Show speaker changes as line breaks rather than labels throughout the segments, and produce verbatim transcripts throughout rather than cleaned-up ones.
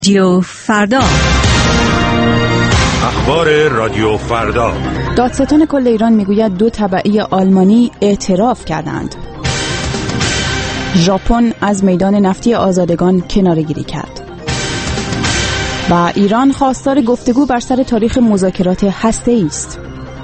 رادیو فردا.
اخبار رادیو فردا.
دادستان کل ایران میگوید دو تبعی آلمانی اعتراف کردند. ژاپن از میدان نفتی آزادگان کناره‌گیری کرد. و ایران خواستار گفتگو بر سر تاریخ مذاکرات هسته‌ای است.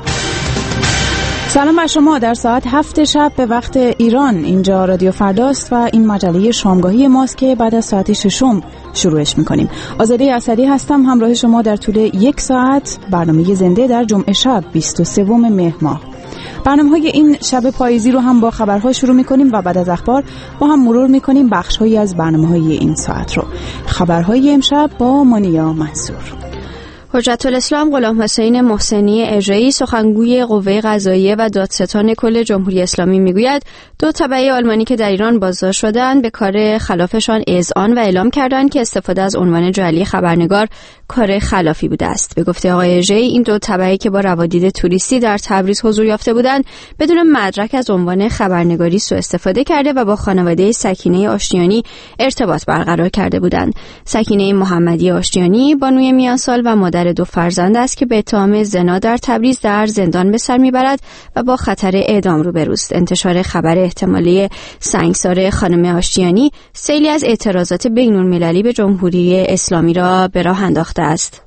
سلام بر شما. در ساعت هفت شب به وقت ایران اینجا رادیو فرداست و این مجله شامگاهی ماست که بعد از ساعت ششم شروعش میکنیم. آزاده اسدی هستم همراه شما در طول یک ساعت. برنامه زنده در جمعه شب بیست و سوم مهر ماه. برنامه‌های این شب پاییزی رو هم با خبرها شروع می‌کنیم و بعد از اخبار با هم مرور می‌کنیم بخش‌هایی از برنامه‌های این ساعت رو. خبرهای امشب با مانیا منصور.
حجت الاسلام غلام حسین محسنی اژه‌ای سخنگوی قوه قضاییه و دادستان کل جمهوری اسلامی میگوید دو تبعی آلمانی که در ایران بازداشت شدند به کار خلافشان اذعان و اعلام کردند که استفاده از عنوان جعلی خبرنگار کار خلافی بوده است. به گفته آقای اژه‌ای این دو تبعی که با روادید توریستی در تبریز حضور یافته بودند بدون مدرک از عنوان خبرنگاری سوء استفاده کرده و با خانواده سکینه آشتیانی ارتباط برقرار کرده بودند. سکینه محمدی آشتیانی بانوی میانسال و مادر دو فرزند است که به اتهام زنا در تبریز در زندان به سر میبرد و با خطر اعدام روبروست. انتشار خبر احتمالی سنگسار خانم آشتیانی سیلی از اعتراضات بین‌المللی به جمهوری اسلامی را به راه انداخته است.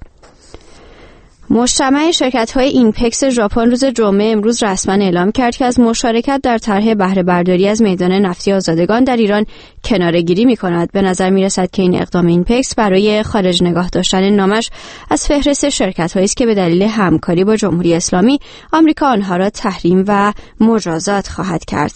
مجتمع شرکت‌های اینپکس ژاپن روز جمعه امروز رسما اعلام کرد که از مشارکت در طرح بهره برداری از میدان نفتی آزادگان در ایران کناره‌گیری می‌کند. به نظر می‌رسد که این اقدام اینپکس برای خارج نگاه داشتن نامش از فهرست شرکت‌هایی است که به دلیل همکاری با جمهوری اسلامی آمریکا آنها را تحریم و مجازات خواهد کرد.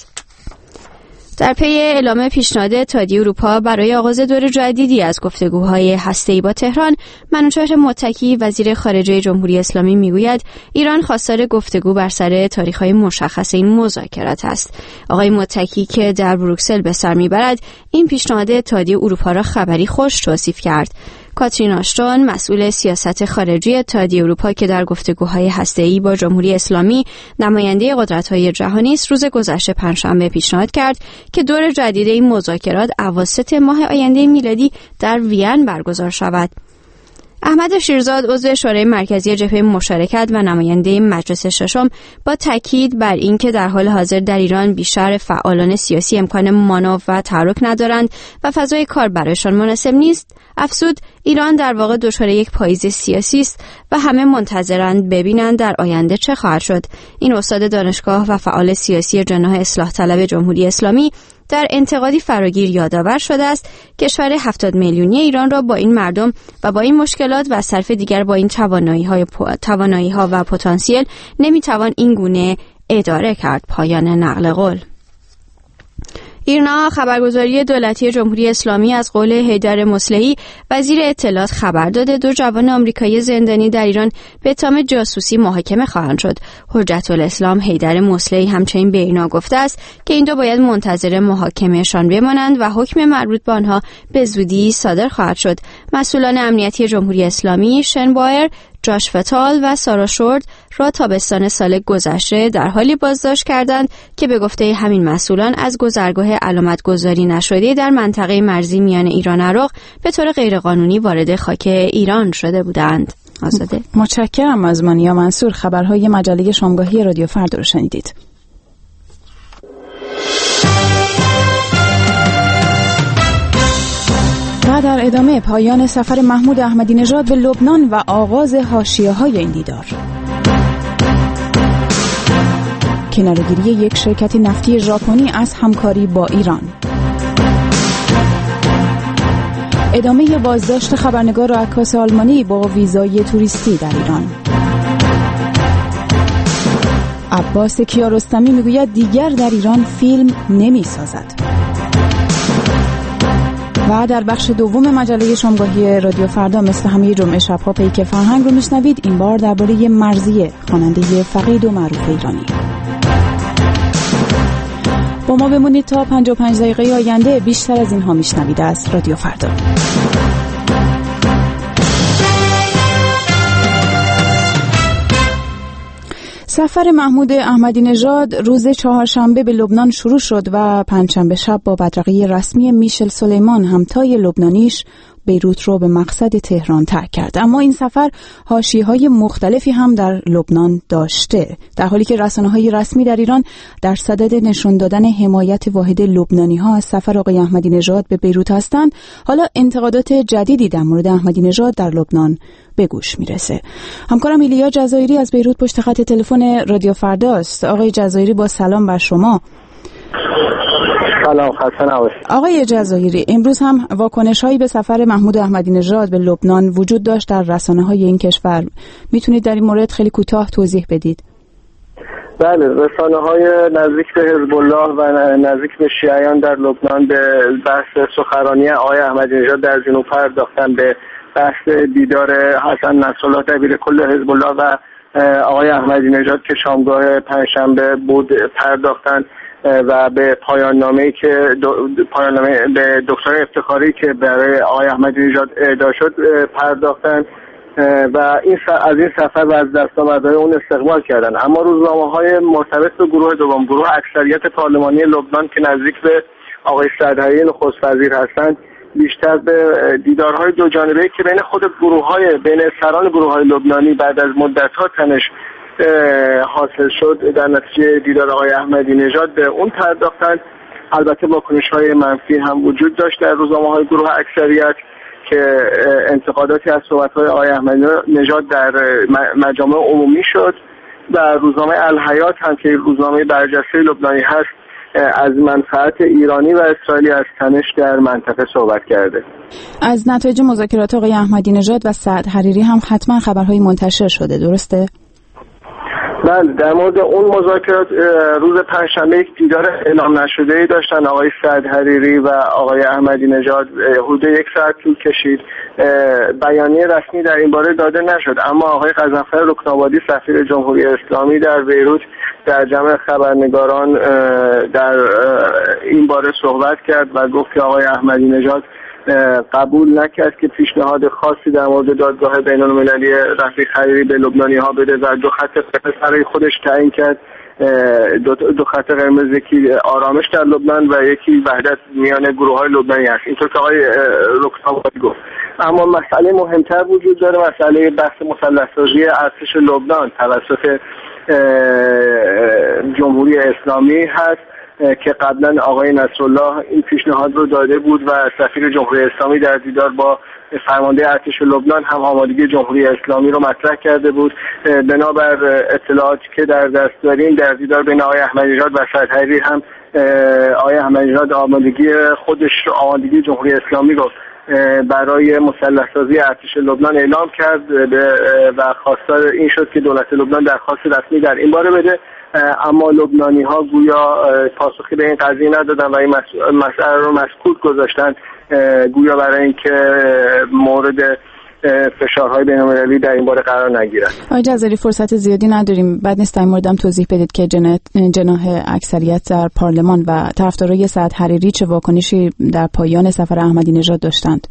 در پی اعلام پیشنهاد اتحادیه اروپا برای آغاز دور جدیدی از گفتگوهای هسته‌ای با تهران، منوچهر متکی وزیر خارجه جمهوری اسلامی میگوید ایران خواستار گفتگو بر سر تاریخ‌های مشخص این مذاکرات است. آقای متکی که در بروکسل به سر میبرد این پیشنهاد اتحادیه اروپا را خبری خوش توصیف کرد. کاترین آشتون مسئول سیاست خارجی اتحادیه اروپا که در گفتگوهای هسته‌ای با جمهوری اسلامی نماینده قدرت‌های جهانی است روز گذشته پنجشنبه پیشنهاد کرد که دور جدید این مذاکرات اواسط ماه آینده میلادی در وین برگزار شود. احمد شیرزاد عضو شورای مرکزی جبهه مشارکت و نماینده مجلس ششم با تاکید بر اینکه در حال حاضر در ایران بیشتر فعالان سیاسی امکان مانور و تحرک ندارند و فضای کار برایشان مناسب نیست، افزود ایران در واقع دچار یک پاییز سیاسی است و همه منتظرند ببینند در آینده چه خواهد شد. این استاد دانشگاه و فعال سیاسی جناح اصلاح طلب جمهوری اسلامی در انتقادی فراگیر یادآور شده است کشور هفتاد میلیونی ایران را با این مردم و با این مشکلات و از طرف دیگر با این توانایی‌های توانایی‌ها و پتانسیل نمی‌توان این گونه اداره کرد. پایان نقل قول. ایرنا خبرگزاری دولتی جمهوری اسلامی از قول حیدر مصلحی وزیر اطلاعات خبر داده دو جوان آمریکایی زندانی در ایران به اتهام جاسوسی محاکمه خواهند شد. حجت الاسلام حیدر مصلحی همچنین به ایرنا گفته است که این دو باید منتظر محاکمهشان بمانند و حکم مربوط به آنها به زودی صادر خواهد شد. مسئولان امنیتی جمهوری اسلامی شن بایر، جاش فتال و سارا شورد را تابستان سال گذشته در حالی بازداشت کردند که به گفته همین مسئولان از گذرگاه علامت گذاری نشده در منطقه مرزی میان ایران و عراق به طور غیرقانونی وارد خاک ایران شده بودند. آزاده.
متشکرم از مانیا منصور. خبرهای مجله شامگاهی رادیو فردا رو شنیدید. و در ادامه پایان سفر محمود احمدی نژاد به لبنان و آغاز حاشیه‌های این دیدار. کناره‌گیری یک شرکت نفتی ژاپنی از همکاری با ایران. ادامه بازداشت خبرنگار و عکاس آلمانی با ویزای توریستی در ایران. عباس کیارستمی میگوید دیگر در ایران فیلم نمی‌سازد. و در بخش دوم مجله شامگاهی رادیو فردا مثل همه جمعه شب‌ها پیک فرهنگ رو میشنوید. این بار درباره مرضیه، خواننده فقید و معروف ایرانی. با ما بمونید تا پنجاه و پنج دقیقه آینده. بیشتر از اینها میشنوید از رادیو فردا. سفر محمود احمدی نژاد روز چهارشنبه به لبنان شروع شد و پنجشنبه شب با بدرقه رسمی میشل سلیمان همتای لبنانیش بیروت رو به مقصد تهران ترک کرد. اما این سفر حاشیه‌های مختلفی هم در لبنان داشته، در حالی که رسانه‌های رسمی در ایران در صدد نشون دادن حمایت واحد لبنانی‌ها از سفر آقای احمدی نژاد به بیروت هستند. حالا انتقادات جدیدی در مورد احمدی نژاد در لبنان به گوش میرسه. همکارم ایلیا جزایری از بیروت پشت خط تلفن رادیو فرداست. آقای جزایری، با سلام بر شما.
سلام، خسته نباشید.
آقای جزایری، امروز هم واکنش‌هایی به سفر محمود احمدی نژاد به لبنان وجود داشت در رسانه‌های این کشور. میتونید در این مورد خیلی کوتاه توضیح بدید؟
بله، رسانه‌های نزدیک به حزب الله و نزدیک به شیعیان در لبنان به بحث سخنرانی آقای احمدی نژاد در جنوب پرداختن، به بحث دیدار حسن نصرالله دبیر کل حزب الله و آقای احمدی نژاد که شامگاه پنجشنبه بود پرداختن و به پایان نامه‌ای که پایان نامه به دکتر افتخاری که برای آقای احمدی نژاد اهدا شد پرداختن و این از این سفر و از دستاوردهای اون استقبال کردن. اما روزنامه‌های مرتبط به گروه دوم، گروه اکثریت پارلمانی لبنان که نزدیک به آقای سعد حریری نخست وزیر هستند، بیشتر به دیدارهای دو جانبه‌ای که بین خود گروه‌های بین سران گروه‌های لبنانی بعد از مدت‌ها تنش حاصل شد در نتیجه دیدار آقای احمدی نژاد به اون پرداختند. البته واکنش‌های منفی هم وجود داشت در روزنامه‌های گروه اکثریت که انتقاداتی از صحبت‌های آقای احمدی نژاد در مجامع عمومی شد و روزنامه الحیات هم که روزنامه برجسته لبنانی هست از منفعت ایرانی و اسرائیلی از تنش در منطقه صحبت کرده.
از نتایج مذاکرات آقای احمدی نژاد و سعد حریری هم حتما خبرهای منتشر شده، درسته؟
بله، در مورد اون مذاکرات روز پنجشنبه یک دیدار اعلام نشده‌ای داشتن آقای سعد حریری و آقای احمدی نژاد. حدود یک ساعت طول کشید. بیانیه رسمی در این باره داده نشد، اما آقای غضنفر رکن‌آبادی سفیر جمهوری اسلامی در بیروت در جمع خبرنگاران در این باره صحبت کرد و گفت که آقای احمدی نژاد قبول نکرد که پیشنهاد خاصی در مورد دادگاه بین‌المللی رفیق حریری به لبنانی‌ها بده و دو خط قرمز برای خودش تعیین کرد. دو, دو خط قرمز، یکی آرامش در لبنان و یکی وحدت میان گروه‌های لبنانی است، اینطور که آقای رکن‌آبادی گفت. اما مسئله مهمتر وجود داره، مسئله بحث مسلح‌سازی ارتش لبنان توسط جمهوری اسلامی هست که قبلا آقای نصرالله این پیشنهاد رو داده بود و سفیر جمهوری اسلامی در دیدار با فرمانده ارتش لبنان هم آمادگی جمهوری اسلامی رو مطرح کرده بود. بنابر اطلاعاتی که در دست داریم در دیدار بین آقای احمدی نژاد و سعد حریری هم آقای احمدی نژاد آمادگی خودش رو، آمادگی جمهوری اسلامی رو برای مسلح‌سازی ارتش لبنان اعلام کرد و خواستار این شد که دولت لبنان درخواست رسمی در این باره بده. اما لبنانی ها گویا پاسخی به این قضیه ندادن و این مسئله رو مسکوت گذاشتن، گویا برای اینکه مورد فشارهای بین‌المللی در این باره قرار نگیرد.
آقای جزایری، فرصت زیادی نداریم، بعد نیست در موردم توضیح بدید که جناح اکثریت در پارلمان و طرفدارای سعد حریری چه واکنشی در پایان سفر احمدی نژاد داشتند؟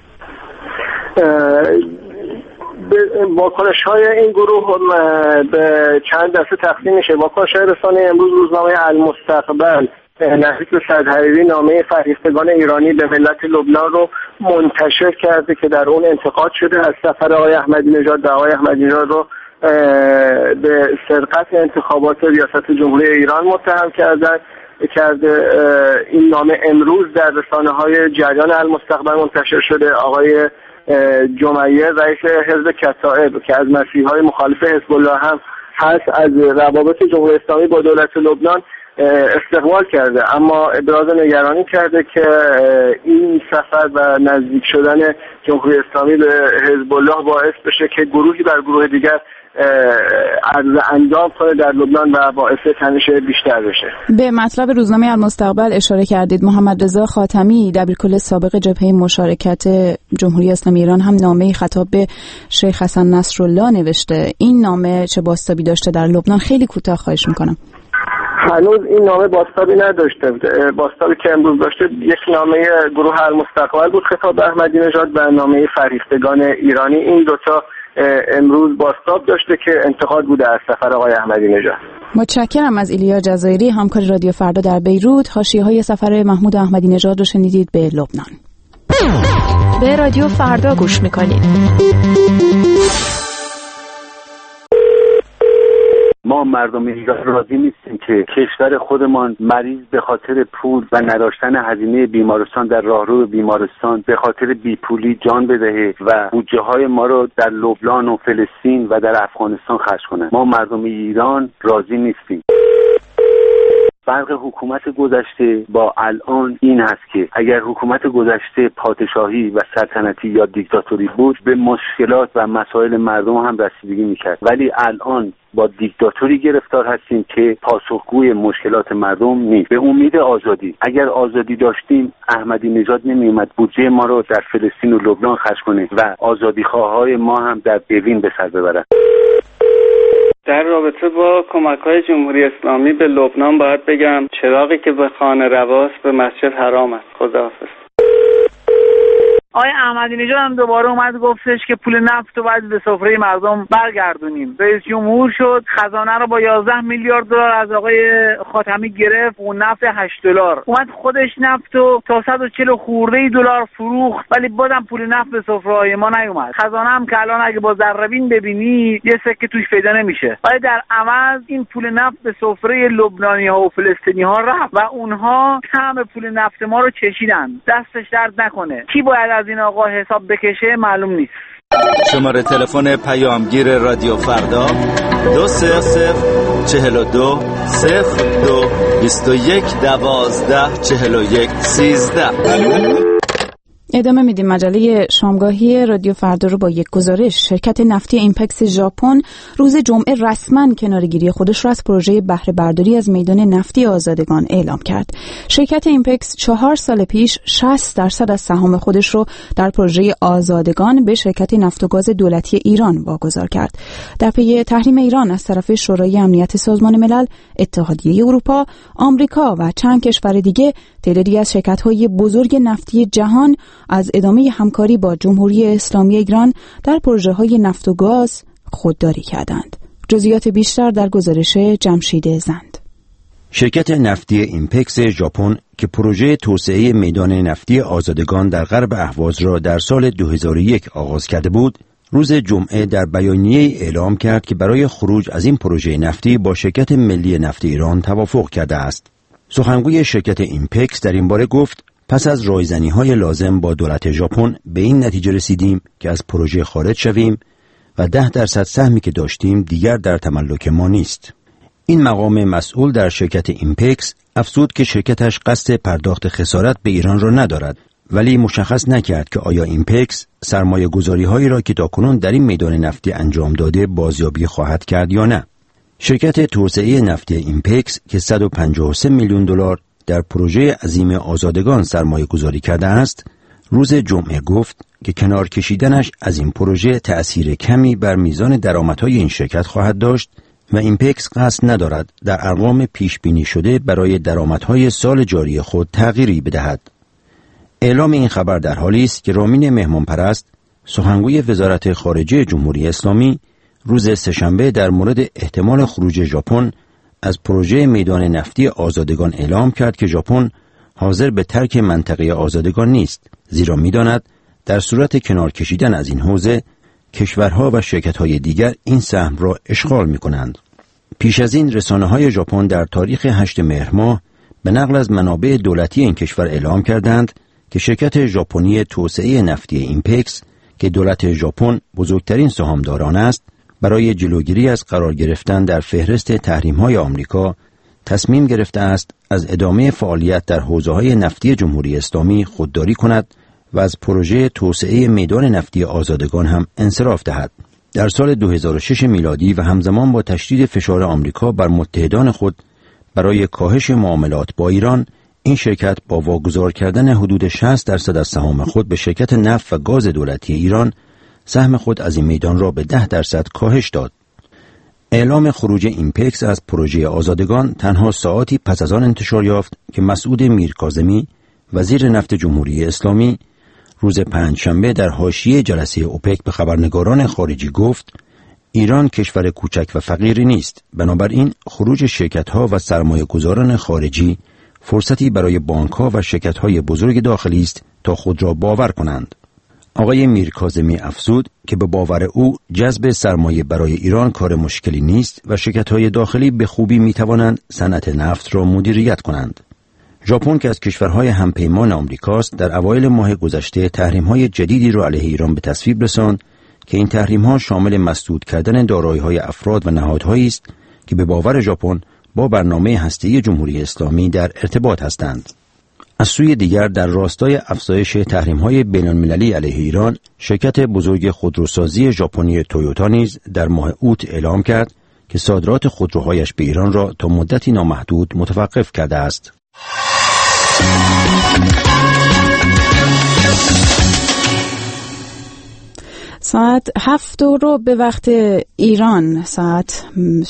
واکنش های این گروه به چند دسته تقسیم میشه. واکنش های رسانه امروز روزنامه المستقبل نزدیک به سعد حریری نامه فرهیختگان ایرانی به ملت لبنان رو منتشر کرده که در اون انتقاد شده از سفر آقای احمدی نژاد. آقای احمدی نژاد رو به سرقت انتخابات ریاست جمهوری ایران متهم کردن کرده. این نامه امروز در رسانه های جریان المستقبل منتشر شده. آقای جمعیه رئیس حزب کتائب که از مسیحای مخالف حزب الله هم هست از روابط جمهوری اسلامی با دولت لبنان استقبال کرده، اما ابراز نگرانی کرده که این سفر و نزدیک شدن جمهوری اسلامی به حزب الله باعث بشه که گروهی بر گروه دیگر عرض اندام کنه در لبنان و باعث تنش بیشتر بشه.
به مطلب روزنامه المستقبل اشاره کردید. محمد رضا خاتمی دبیرکل سابق جبهه مشارکت جمهوری اسلامی ایران هم نامه‌ای خطاب به شیخ حسن نصرالله نوشته. این نامه چه بازتابی داشته در لبنان؟ خیلی کوتاه خواهش میکنم.
هنوز این نامه بازتابی نداشته. بازتابی که امروز داشته یک نامه گروه المستقبل بود خطاب به احمدی نژاد و نامه فرهیختگان ایرانی. این دوتا امروز بازتاب داشته که انتقاد بوده از سفر آقای احمدی نژاد.
متشکرم از ایلیا جزایری، همکار رادیو فردا در بیروت. حاشیه‌های سفر محمود احمدی نژاد رو شنیدید به لبنان.
به رادیو فردا گوش میکنید.
ما مردم ایران راضی نیستیم که کشور خودمان مریض به خاطر پول و نداشتن هزینه بیمارستان در راهرو بیمارستان به خاطر بیپولی جان بدهه و بودجه های ما رو در لبنان و فلسطین و در افغانستان خرج کنه. ما مردم ایران راضی نیستیم. فرق حکومت گذشته با الان این است که اگر حکومت گذشته پادشاهی و سلطنتی یا دیکتاتوری بود به مشکلات و مسائل مردم هم رسیدگی میکرد، ولی الان با دیکتاتوری گرفتار هستیم که پاسخگوی مشکلات مردم نیست. به امید آزادی، اگر آزادی داشتیم احمدی نژاد نمیومد بودجه ما رو در فلسطین و لبنان خرج کنه و آزادیخواهای ما هم در برلین به سر ببرن.
در رابطه با کمک‌های جمهوری اسلامی به لبنان باید بگم چراغی که به خانه رواست به مسجد حرام است. خداحافظ.
آقای احمدی نژاد هم دوباره اومد گفتش که پول نفت رو باید به سفره مردم برگردونیم. رئیس جمهور شد، خزانه رو با یازده میلیارد دلار از آقای خاتمی گرفت، اون نفت هشت دلار. اومد خودش نفت رو تا صد و چهل خورده دلار فروخت، ولی بازم پول نفت به سفره‌های ما نیومد. خزانه هم که الان اگه با ذره‌بین ببینی یه سکه توش پیدا نمیشه. ولی در عوض این پول نفت به سفره لبنانی‌ها و فلسطینی‌ها رفت و اونها طعم پول نفت ما رو چشیدن. دستش درد نکنه. کی باید از این آقا حساب بکشه معلوم نیست.
شماره تلفن پیامگیر رادیو فردا دو صفر صفر چهل و دو صفر دو بیست و یک دوازده چهل و یک سیزده.
ادامه میدیم مجله شامگاهی رادیو فردا رو با یک گزارش. شرکت نفتی اینپکس ژاپن روز جمعه رسما کناره‌گیری خودش را از پروژه بهره برداری از میدان نفتی آزادگان اعلام کرد. شرکت اینپکس چهار سال پیش شصت درصد از سهام خودش رو در پروژه آزادگان به شرکت نفت و گاز دولتی ایران واگذار کرد. در پی تحریم ایران از طرف شورای امنیت سازمان ملل، اتحادیه اروپا، آمریکا و چند کشور دیگه، تعدادی از شرکت‌های بزرگ نفتی جهان از ادامه همکاری با جمهوری اسلامی ایران در پروژه‌های نفت و گاز خودداری کردند. جزئیات بیشتر در گزارش جمشید زند.
شرکت نفتی اینپکس ژاپن که پروژه توسعه میدان نفتی آزادگان در غرب اهواز را در سال دو هزار و یک آغاز کرده بود، روز جمعه در بیانیه اعلام کرد که برای خروج از این پروژه نفتی با شرکت ملی نفت ایران توافق کرده است. سخنگوی شرکت اینپکس در این باره گفت: پس از رایزنی‌های لازم با دولت ژاپن به این نتیجه رسیدیم که از پروژه خارج شویم و ده درصد سهمی که داشتیم دیگر در تملک ما نیست. این مقام مسئول در شرکت اینپکس افزود که شرکتش قصد پرداخت خسارت به ایران را ندارد، ولی مشخص نکرد که آیا اینپکس سرمایه گذاری هایی را که تاکنون در این میدان نفتی انجام داده بازیابی خواهد کرد یا نه. شرکت توسعه نفتی اینپکس که صد و پنجاه و سه میلیون دلار در پروژه عظیم آزادگان سرمایه گذاری کرده است، روز جمعه گفت که کنار کشیدنش از این پروژه تأثیر کمی بر میزان درآمدهای این شرکت خواهد داشت و اینپکس قصد ندارد در ارقام پیش بینی شده برای درآمدهای سال جاری خود تغییری بدهد. اعلام این خبر در حالی است که رامین مهمانپرست، سخنگوی وزارت خارجه جمهوری اسلامی، روز سه‌شنبه در مورد احتمال خروج ژاپن از پروژه میدان نفتی آزادگان اعلام کرد که ژاپن حاضر به ترک منطقه آزادگان نیست، زیرا می‌داند در صورت کنار کشیدن از این حوزه کشورها و شرکت‌های دیگر این سهم را اشغال می‌کنند. پیش از این رسانه‌های ژاپن در تاریخ هشتم مهر ماه به نقل از منابع دولتی این کشور اعلام کردند که شرکت ژاپنی توسعه نفتی اینپکس که دولت ژاپن بزرگترین سهامداران است، برای جلوگیری از قرار گرفتن در فهرست تحریم‌های آمریکا تصمیم گرفته است از ادامه فعالیت در حوزه‌های نفتی جمهوری اسلامی خودداری کند و از پروژه توسعه میدان نفتی آزادگان هم انصراف دهد. در سال دو هزار و شش میلادی و همزمان با تشدید فشار آمریکا بر متحدان خود برای کاهش معاملات با ایران، این شرکت با واگذار کردن حدود شصت درصد از سهام خود به شرکت نفت و گاز دولتی ایران، سهم خود از این میدان را به ده درصد کاهش داد. اعلام خروج اینپکس از پروژه آزادگان تنها ساعاتی پس از آن انتشار یافت که مسعود میرکاظمی، وزیر نفت جمهوری اسلامی، روز پنجشنبه در حاشیه جلسه اوپک به خبرنگاران خارجی گفت: ایران کشور کوچک و فقیری نیست، بنابراین خروج شرکت‌ها و سرمایه‌گذاران خارجی فرصتی برای بانک‌ها و شرکت‌های بزرگ داخلی است تا خود را باور کنند. آقای میرکاظمی افزود که به باور او جذب سرمایه برای ایران کار مشکلی نیست و شرکت‌های داخلی به خوبی می‌توانند صنعت نفت را مدیریت کنند. ژاپن که از کشورهای همپیمان آمریکاست در اوایل ماه گذشته تحریم‌های جدیدی را علیه ایران به تصویب رساند که این تحریم‌ها شامل مسدود کردن دارایی‌های افراد و نهادهایی است که به باور ژاپن با برنامه هسته‌ای جمهوری اسلامی در ارتباط هستند. از سوی دیگر در راستای افزایش تحریم‌های بین‌المللی علیه ایران، شرکت بزرگ خودروسازی ژاپنی تویوتا نیز در ماه اوت اعلام کرد که صادرات خودروهایش به ایران را تا مدتی نامحدود متوقف کرده است.
ساعت هفت رو به وقت ایران، ساعت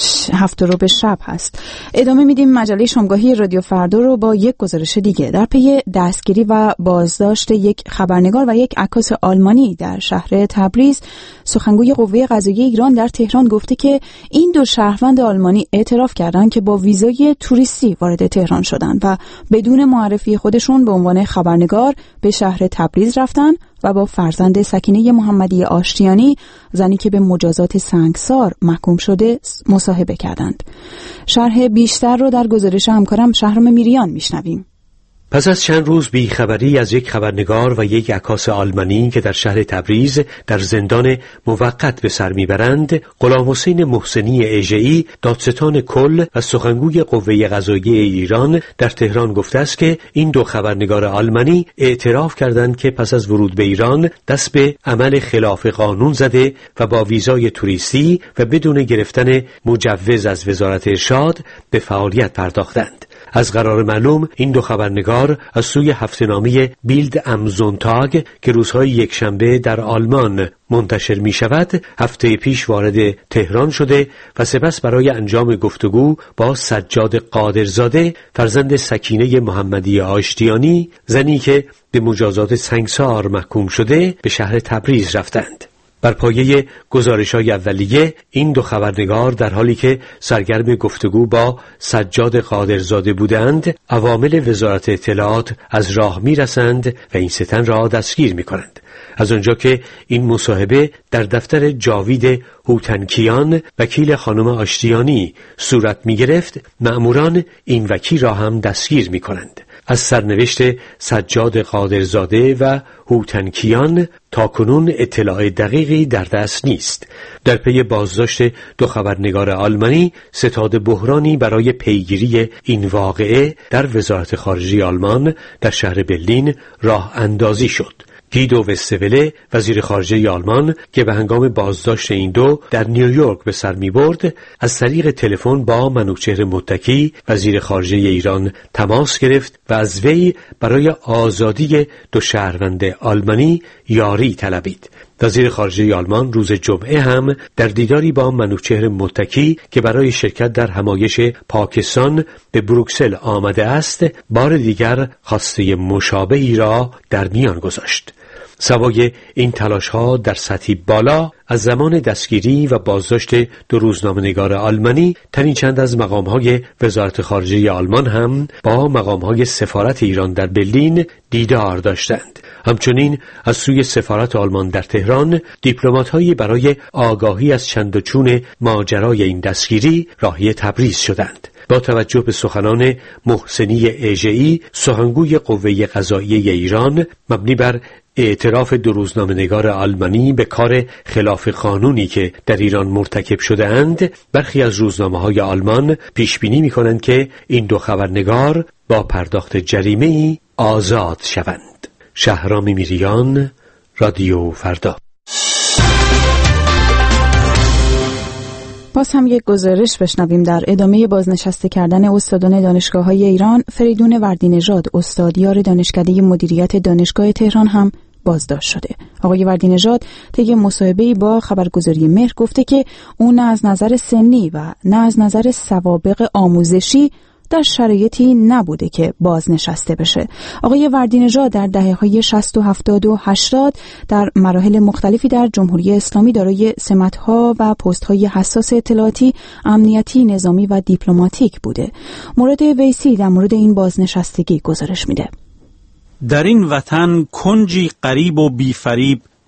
هفت رو به شب هست. ادامه میدیم مجله شامگاهی رادیو فردا رو با یک گزارش دیگه. در پی دستگیری و بازداشت یک خبرنگار و یک عکاس آلمانی در شهر تبریز، سخنگوی قوه قضاییه ایران در تهران گفته که این دو شهروند آلمانی اعتراف کردند که با ویزای توریستی وارد تهران شدند و بدون معرفی خودشون به عنوان خبرنگار به شهر تبریز رفتن و با فرزند سکینه محمدی آشتیانی، زنی که به مجازات سنگسار محکوم شده، مصاحبه کردند. شرح بیشتر رو در گزارش همکارم شهرام میریان میشنویم.
پس از چند روز بیخبری از یک خبرنگار و یک عکاس آلمانی که در شهر تبریز در زندان موقت به سر میبرند، غلام حسین محسنی اژه‌ای، دادستان کل و سخنگوی قوه قضاییه ایران در تهران گفته است که این دو خبرنگار آلمانی اعتراف کردند که پس از ورود به ایران دست به عمل خلاف قانون زده و با ویزای توریستی و بدون گرفتن مجوز از وزارت ارشاد به فعالیت پرداختند. از قرار معلوم این دو خبرنگار از سوی هفته‌نامه بیلد ام زونتاگ که روزهای یکشنبه در آلمان منتشر می شود، هفته پیش وارد تهران شده و سپس برای انجام گفتگو با سجاد قادرزاده، فرزند سکینه محمدی آشتیانی، زنی که به مجازات سنگسار محکوم شده، به شهر تبریز رفتند. بر پایه گزارش‌های اولیه، این دو خبرنگار در حالی که سرگرم گفتگو با سجاد قادرزاده بودند، عوامل وزارت اطلاعات از راه می‌رسند و این سه تن را دستگیر می‌کنند. از آنجا که این مصاحبه در دفتر جاوید هوتنکیان، وکیل خانم آشتیانی، صورت می‌گرفت، مأموران این وکیل را هم دستگیر می‌کنند. از سرنوشت سجاد قادرزاده و هوتنکیان تاکنون اطلاع دقیقی در دست نیست. در پی بازداشت دو خبرنگار آلمانی، ستاد بحرانی برای پیگیری این واقعه در وزارت خارجه آلمان در شهر برلین راه اندازی شد. گیدو وستوله، وزیر خارجه آلمان که به هنگام بازداشت این دو در نیویورک به سر می برد، از طریق تلفن با منوچهر متکی، وزیر خارجه ایران، تماس گرفت و از وی برای آزادی دو شهروند آلمانی یاری طلبید. وزیر خارجه آلمان روز جمعه هم در دیداری با منوچهر متکی که برای شرکت در همایش پاکستان به بروکسل آمده است، بار دیگر خواسته مشابهی را در میان گذاشت. سوای این تلاش‌ها در سطحی بالا، از زمان دستگیری و بازداشت دو روزنامه‌نگار آلمانی، تنی چند از مقام‌های وزارت خارجه آلمان هم با مقام‌های سفارت ایران در برلین دیدار داشتند. همچنین از سوی سفارت آلمان در تهران، دیپلمات‌هایی برای آگاهی از چند و چون ماجرای این دستگیری راهی تبریز شدند. با توجه به سخنان محسنی اژه‌ای، سخنگوی قوه قضاییه ایران، مبنی بر اعتراف دو روزنامه‌نگار آلمانی به کار خلاف قانونی که در ایران مرتکب شده اند، برخی از روزنامه‌های آلمان پیش بینی می‌کنند که این دو خبرنگار با پرداخت جریمه‌ای آزاد شوند. شهرام میریان، رادیو فردا.
باز هم یک گزارش بشنویم در ادامه بازنشسته کردن استادان دانشگاه‌های ایران. فریدون وردینژاد، استادیار دانشکده مدیریت دانشگاه تهران، هم بازداشت شده. آقای وردینژاد طی مصاحبه‌ای با خبرگزاری مهر گفته که او نه از نظر سنی و نه از نظر سوابق آموزشی در شرایطی نبوده که بازنشسته بشه. آقای وردینژاد در دهه‌های شصت و هفتاد و هشتاد در مراحل مختلفی در جمهوری اسلامی دارای سمت‌ها و پست‌های حساس اطلاعاتی، امنیتی، نظامی و دیپلماتیک بوده. مراد ویسی در مورد این بازنشستگی گزارش میده.
در این وطن کنجی غریب و بیفریب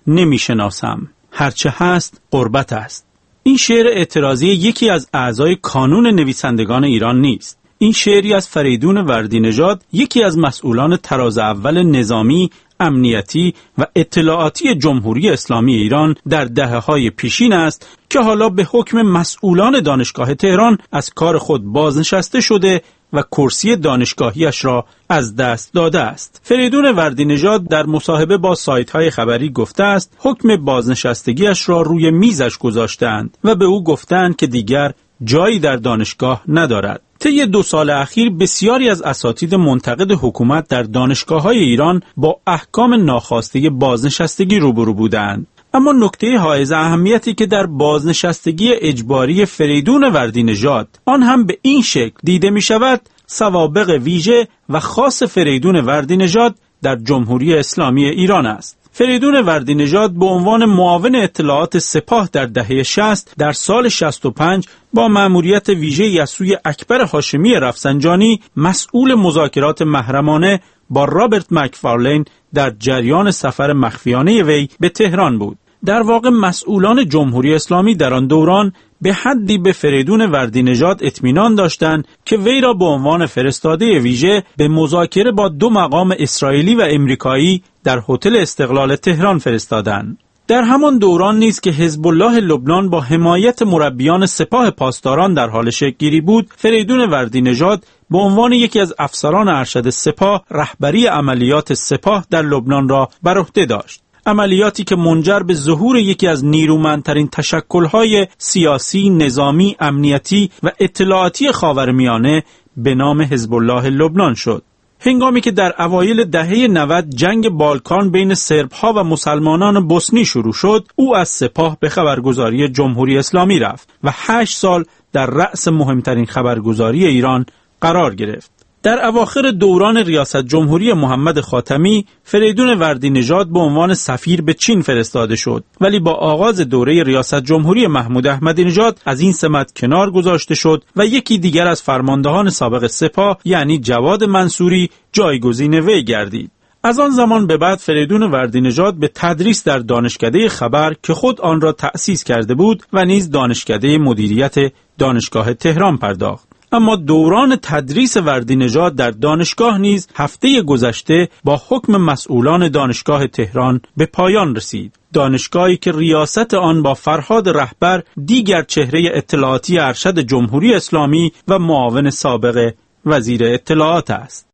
نمیشناسم. هرچه هست غربت است. این شعر اعتراضی یکی از اعضای کانون نویسندگان ایران نیست. این شعری از فریدون وردی نژاد، یکی از مسئولان تراز اول نظامی، امنیتی و اطلاعاتی جمهوری اسلامی ایران در دهه‌های پیشین است که حالا به حکم مسئولان دانشگاه تهران از کار خود بازنشسته شده و کرسی دانشگاهیش را از دست داده است. فریدون وردی نژاد در مصاحبه با سایت‌های خبری گفته است حکم بازنشستگیش را روی میزش گذاشتند و به او گفتند که دیگر جایی در دانشگاه ندارد. طی دو سال اخیر بسیاری از اساتید منتقد حکومت در دانشگاه‌های ایران با احکام ناخواسته بازنشستگی روبرو بودند. اما نکته حائز اهمیتی که در بازنشستگی اجباری فریدون وردی نژاد آن هم به این شکل دیده می شود، سوابق ویژه و خاص فریدون وردی نژاد در جمهوری اسلامی ایران است. فریدون وردی نژاد به عنوان معاون اطلاعات سپاه در دهه شصت در سال شصت و پنج با مأموریت ویژه‌ای از سوی اکبر هاشمی رفسنجانی مسئول مذاکرات محرمانه با رابرت مکفارلین در جریان سفر مخفیانه وی به تهران بود. در واقع مسئولان جمهوری اسلامی در آن دوران به حدی به فریدون وردی نژاد اطمینان داشتند که وی را به عنوان فرستاده ویژه به مذاکره با دو مقام اسرائیلی و امریکایی در هتل استقلال تهران فرستادند. در همان دوران نیز که حزب الله لبنان با حمایت مربیان سپاه پاسداران در حال شکل‌گیری بود، فریدون وردی نژاد به عنوان یکی از افسران ارشد سپاه رهبری عملیات سپاه در لبنان را بر عهده داشت. عملیاتی که منجر به ظهور یکی از نیرومندترین تشکل‌های سیاسی، نظامی، امنیتی و اطلاعاتی خاورمیانه به نام حزب الله لبنان شد. هنگامی که در اوایل دهه نود جنگ بالکان بین سرب‌ها و مسلمانان بوسنی شروع شد، او از سپاه به خبرگزاری جمهوری اسلامی رفت و هشت سال در رأس مهمترین خبرگزاری ایران قرار گرفت. در اواخر دوران ریاست جمهوری محمد خاتمی، فریدون وردی نژاد به عنوان سفیر به چین فرستاده شد، ولی با آغاز دوره ریاست جمهوری محمود احمدی نژاد از این سمت کنار گذاشته شد و یکی دیگر از فرماندهان سابق سپاه یعنی جواد منصوری جایگزین وی گردید. از آن زمان به بعد فریدون وردی نژاد به تدریس در دانشکده خبر که خود آن را تأسیس کرده بود و نیز دانشکده مدیریت دانشگاه تهران پرداخت. اما دوران تدریس وردی نژاد در دانشگاه نیز هفته گذشته با حکم مسئولان دانشگاه تهران به پایان رسید. دانشگاهی که ریاست آن با فرهاد رهبر دیگر چهره اطلاعاتی ارشد جمهوری اسلامی و معاون سابق وزیر اطلاعات است.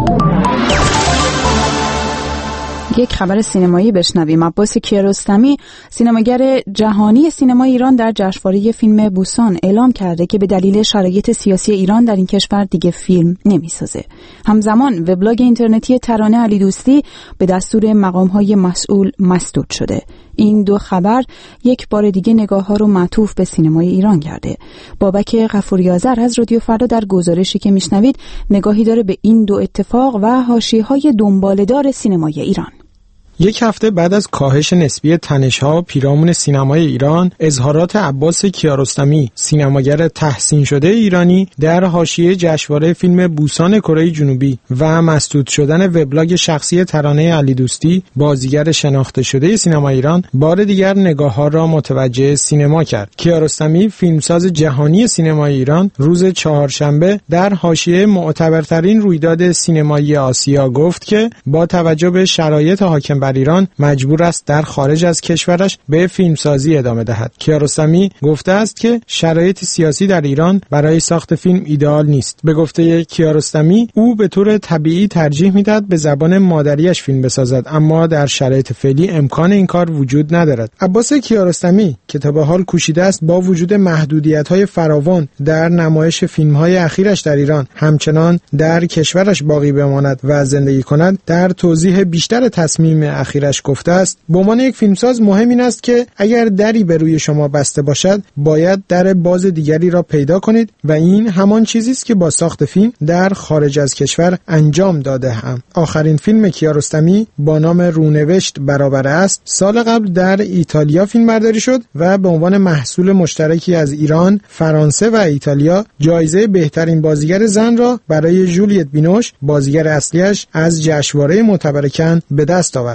یک خبر سینمایی بشنویم. عباس کیارستمی، سینماگر جهانی سینما ایران، در جشنواره فیلم بوسان اعلام کرده که به دلیل شرایط سیاسی ایران در این کشور دیگه فیلم نمیسازه. همزمان وبلاگ اینترنتی ترانه علی دوستی به دستور مقام‌های مسئول مسدود شده. این دو خبر یک بار دیگه نگاه‌ها رو معطوف به سینمای ایران کرده. بابک غفوری‌آذر از رادیو فردا در گزارشی که میشنوید نگاهی داره به این دو اتفاق و حاشیه‌های دنباله‌دار سینمای ایران.
یک هفته بعد از کاهش نسبی تنش‌ها پیرامون سینمای ایران، اظهارات عباس کیارستمی، سینماگر تحسین شده ایرانی، در حاشیه جشنواره فیلم بوسان کره جنوبی و مسدود شدن وبلاگ شخصی ترانه علی دوستی، بازیگر شناخته شده سینما ایران، بار دیگر نگاه‌ها را متوجه سینما کرد. کیارستمی، فیلمساز جهانی سینمای ایران، روز چهارشنبه در حاشیه معتبرترین رویداد سینمایی آسیا گفت که با توجه به شرایط حاکم بر ایران مجبور است در خارج از کشورش به فیلمسازی ادامه دهد. کیارستمی گفته است که شرایط سیاسی در ایران برای ساخت فیلم ایدئال نیست. به گفته کیارستمی، او به طور طبیعی ترجیح میدهد به زبان مادریش فیلم بسازد، اما در شرایط فعلی امکان این کار وجود ندارد. عباس کیارستمی که تا به حال کوشیده است با وجود محدودیت‌های فراوان در نمایش فیلم‌های اخیرش در ایران همچنان در کشورش باقی بماند و زندگی کند، در توضیح بیشتر تصمیم اخیرش گفته است: به عنوان یک فیلمساز مهم این است که اگر دری به روی شما بسته باشد باید در باز دیگری را پیدا کنید و این همان چیزی است که با ساخت فیلم در خارج از کشور انجام داده هم. آخرین فیلم کیارستمی با نام رونوشت برابر است سال قبل در ایتالیا فیلمبرداری شد و به عنوان محصول مشترکی از ایران، فرانسه و ایتالیا جایزه بهترین بازیگر زن را برای جولیت بینوش، بازیگر اصلیش، از جشنواره معتبر کن به دست آورد.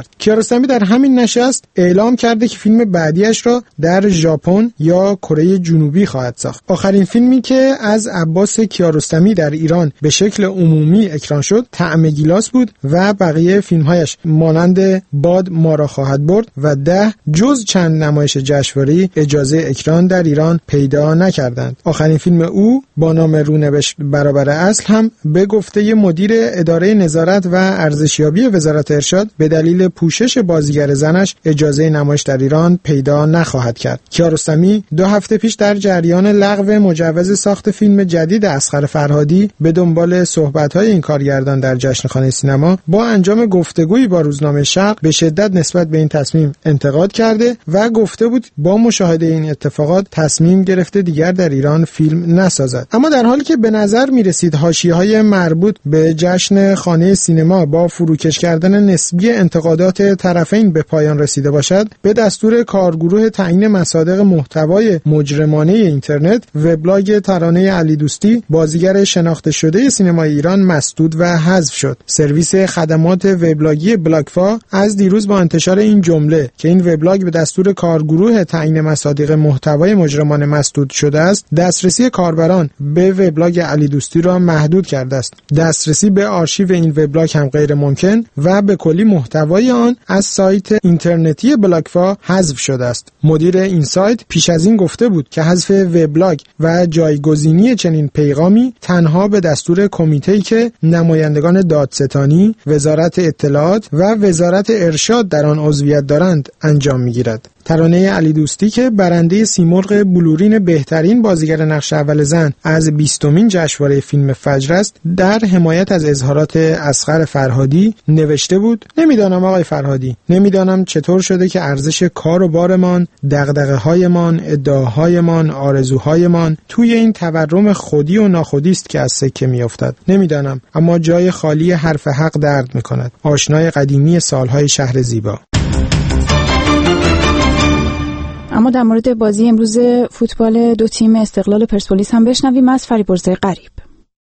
کیارستمی در همین نشست اعلام کرده که فیلم بعدیش را در ژاپن یا کره جنوبی خواهد ساخت. آخرین فیلمی که از عباس کیارستمی در ایران به شکل عمومی اکران شد طعم گیلاس بود و بقیه فیلمهایش مانند باد ما را خواهد برد و ده جز چند نمایش جشنواره‌ای اجازه اکران در ایران پیدا نکردند. آخرین فیلم او با نام رونوشت برابر اصل هم به گفته مدیر اداره نظارت و ارزشیابی وزارت ارشاد به دلیل پوشش بازیگر زنش اجازه نمایش در ایران پیدا نخواهد کرد. کیارستمی دو هفته پیش در جریان لغو مجوز ساخت فیلم جدید اصغر فرهادی به دنبال صحبت‌های این کارگردان در جشنخانه سینما با انجام گفتگویی با روزنامه شرق به شدت نسبت به این تصمیم انتقاد کرده و گفته بود با مشاهده این اتفاقات تصمیم گرفته دیگر در ایران فیلم نسازد. اما در حالی که به نظر می‌رسید حاشیه‌های مربوط به جشن خانه سینما با فروکش کردن نسبی انتقادات طرفین به پایان رسیده باشد، به دستور کارگروه تعیین مصادیق محتوای مجرمانه اینترنت وبلاگ ترانه علی دوستی بازیگر شناخته شده سینمای ایران مسدود و حذف شد. سرویس خدمات وبلاگی بلاکفا از دیروز با انتشار این جمله که این وبلاگ به دستور کارگروه تعیین مصادیق محتوای مجرمانه مسدود شده است، دسترسی کاربران به وبلاگ علی دوستی را محدود کرده است. دسترسی به آرشیو این وبلاگ هم غیر ممکن و به کلی محتوای آن از سایت اینترنتی بلاکفا حذف شده است. مدیر این سایت پیش از این گفته بود که حذف وبلاگ و جایگزینی چنین پیغامی تنها به دستور کمیته‌ای که نمایندگان دادستانی، وزارت اطلاعات و وزارت ارشاد در آن عضویت دارند انجام می‌گیرد. ترانه علی دوستی که برنده سیمرغ بلورین بهترین بازیگر نقش اول زن از بیستمین جشنواره فیلم فجر است، در حمایت از اظهارات اصغر فرهادی نوشته بود: نمیدانم آقای فرهادی، نمیدانم چطور شده که ارزش کار و بارمان، دغدغه‌هایمان، ادعاهایمان، آرزوهایمان توی این تورم خودی و ناخودی است که از سکه میافتد. نمیدانم، اما جای خالی حرف حق درد میکند. آشنای قدیمی سالهای شهر زیبا.
اما در مورد بازی امروز فوتبال دو تیم استقلال و پرسپولیس هم بشنویم از فریبرز غریب.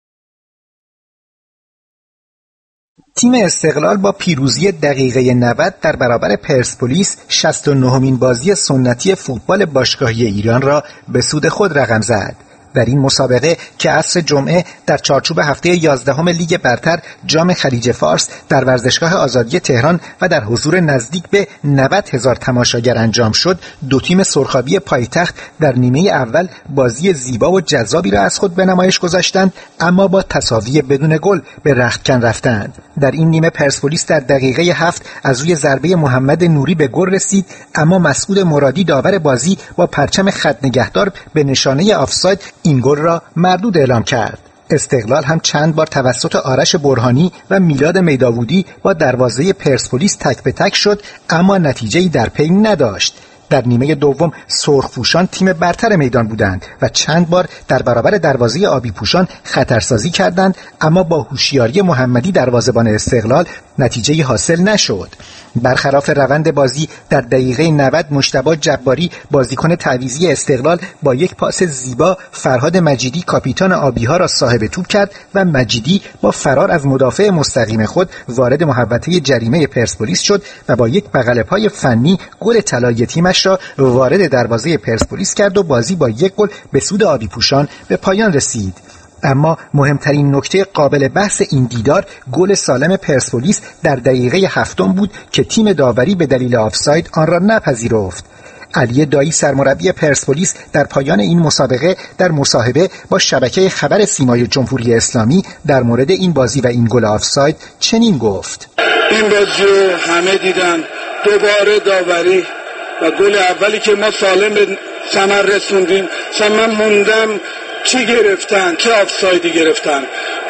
تیم استقلال با پیروزی دقیقه نود در برابر پرسپولیس شصت و نهمین بازی سنتی فوتبال باشگاهی ایران را به سود خود رقم زد. در این مسابقه که عصر جمعه در چارچوب هفته یازدهم لیگ برتر جام خلیج فارس در ورزشگاه آزادی تهران و در حضور نزدیک به نود هزار تماشاگر انجام شد، دو تیم سرخابی پایتخت در نیمه اول بازی زیبا و جذابی را از خود به نمایش گذاشتند، اما با تساوی بدون گل به رختکن رفتند. در این نیمه پرسپولیس در دقیقه هفت از روی ضربه محمد نوری به گل رسید، اما مسعود مرادی داور بازی با پرچم خط نگهدار به نشانه آفساید این گل را مردود اعلام کرد. استقلال هم چند بار توسط آرش برهانی و میلاد میداودی با دروازه پرسپولیس تک به تک شد، اما نتیجه‌ای در پی نداشت. در نیمه دوم سرخپوشان تیم برتر میدان بودند و چند بار در برابر دروازه آبی پوشان خطرسازی کردند، اما با هوشیاری محمدی دروازه‌بان استقلال نتیجه حاصل نشد. برخلاف روند بازی در دقیقه نود مجتبی جباری بازیکن تعویضی استقلال با یک پاس زیبا فرهاد مجیدی کاپیتان آبی‌ها را صاحب توپ کرد و مجیدی با فرار از مدافع مستقیم خود وارد محوطه جریمه پرسپولیس شد و با یک بغل پای فنی گل طلایی تیمش را وارد دروازه پرسپولیس کرد و بازی با یک گل به سود آبی پوشان به پایان رسید. اما مهمترین نکته قابل بحث این دیدار گل سالم پرسپولیس در دقیقه هفتم بود که تیم داوری به دلیل آفساید آن را نپذیرفت. علی دایی سرمربی پرسپولیس در پایان این مسابقه در مصاحبه با شبکه خبر سیمای جمهوری اسلامی در مورد این بازی و این گل آفساید چنین گفت:
این بازی همه دیدن، دوباره داوری و گل اولی که ما سالم به ثمر رسوندیم، من موندم چی گرفتن، چه آفسایدی گرفتن و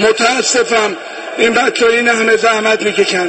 متاسفم این بچه این همه زحمت میکشن.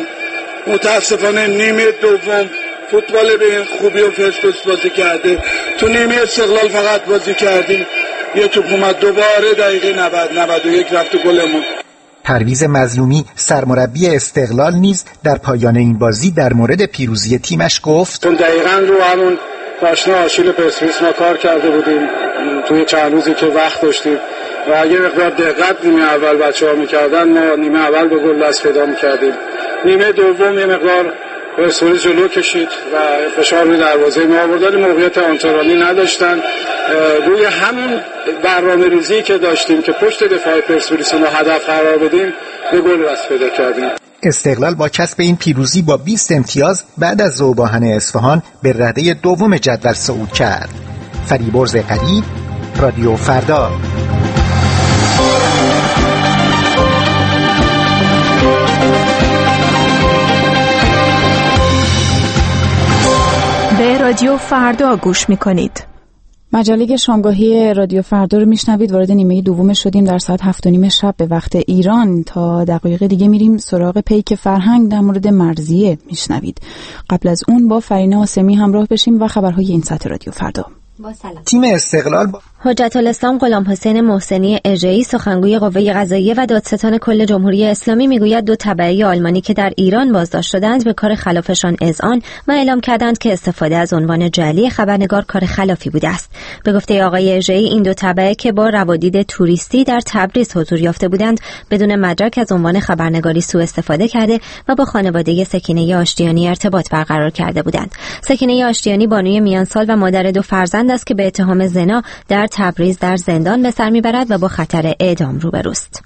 متاسفانه نیمه دوم فوتبال به این خوبی و پرسپولیس بازی کرده، تو نیمه استقلال فقط بازی کردیم، یه توپ اومد دوباره دقیقه نود نود و یک رفت گلمون.
پرویز مظلومی سرمربی استقلال نیز در پایان این بازی در مورد پیروزی تیمش گفت:
چون دقیقاً رو همون پاشنه آشیل پرسپولیس ما کار کرده بودیم توی چند روزی که وقت داشتیم و اگه مقدار دقت نیمه اول بچه‌ها می‌کردن ما نیمه اول به گل دست پیدا می‌کردیم. نیمه دوم یه مقدار پرسپولیس جلو کشید و فشار روی دروازه ما آورد. موقعیت آنترانی نداشتن. روی همون برنامه‌ریزی که داشتیم که پشت دفاع پرسپولیس ما هدف قرار بدیم به گل رسید پیدا کردیم.
استقلال با کسب این پیروزی با بیست امتیاز بعد از ذوب‌آهن اصفهان به رده دوم جدول صعود کرد. فریبرز قریب، رادیو فردا.
به رادیو فردا گوش میکنید.
مجله شامگاهی رادیو فردا رو میشنوید. وارد نیمه دوم شدیم. در ساعت هفت و نیم شب به وقت ایران. تا دقایق دیگه میریم سراغ پیک فرهنگ در مورد مرضیه میشنوید. قبل از اون با فرینا آسمی همراه بشیم و خبرهای این ساعت رادیو فردا.
با سلام. تیم استقلال با
حجت الاسلام غلام حسین محسنی اژه‌ای سخنگوی قوه قضاییه و دادستان کل جمهوری اسلامی میگوید دو تبعه آلمانی که در ایران بازداشت شدند به کار خلافشان اذعان و اعلام کردند که استفاده از عنوان جعلی خبرنگار کار خلافی بوده است. به گفته آقای اژه‌ای این دو تبعه که با روادید توریستی در تبریز حضور یافته بودند بدون مدرک از عنوان خبرنگاری سوء استفاده کرده و با خانواده سکینه آشتیانی ارتباط برقرار کرده بودند. سکینه آشتیانی بانوی میانسال و مادر دو فرزند است که به اتهام زنا در تبریز در زندان به سر میبرد و با خطر اعدام روبروست.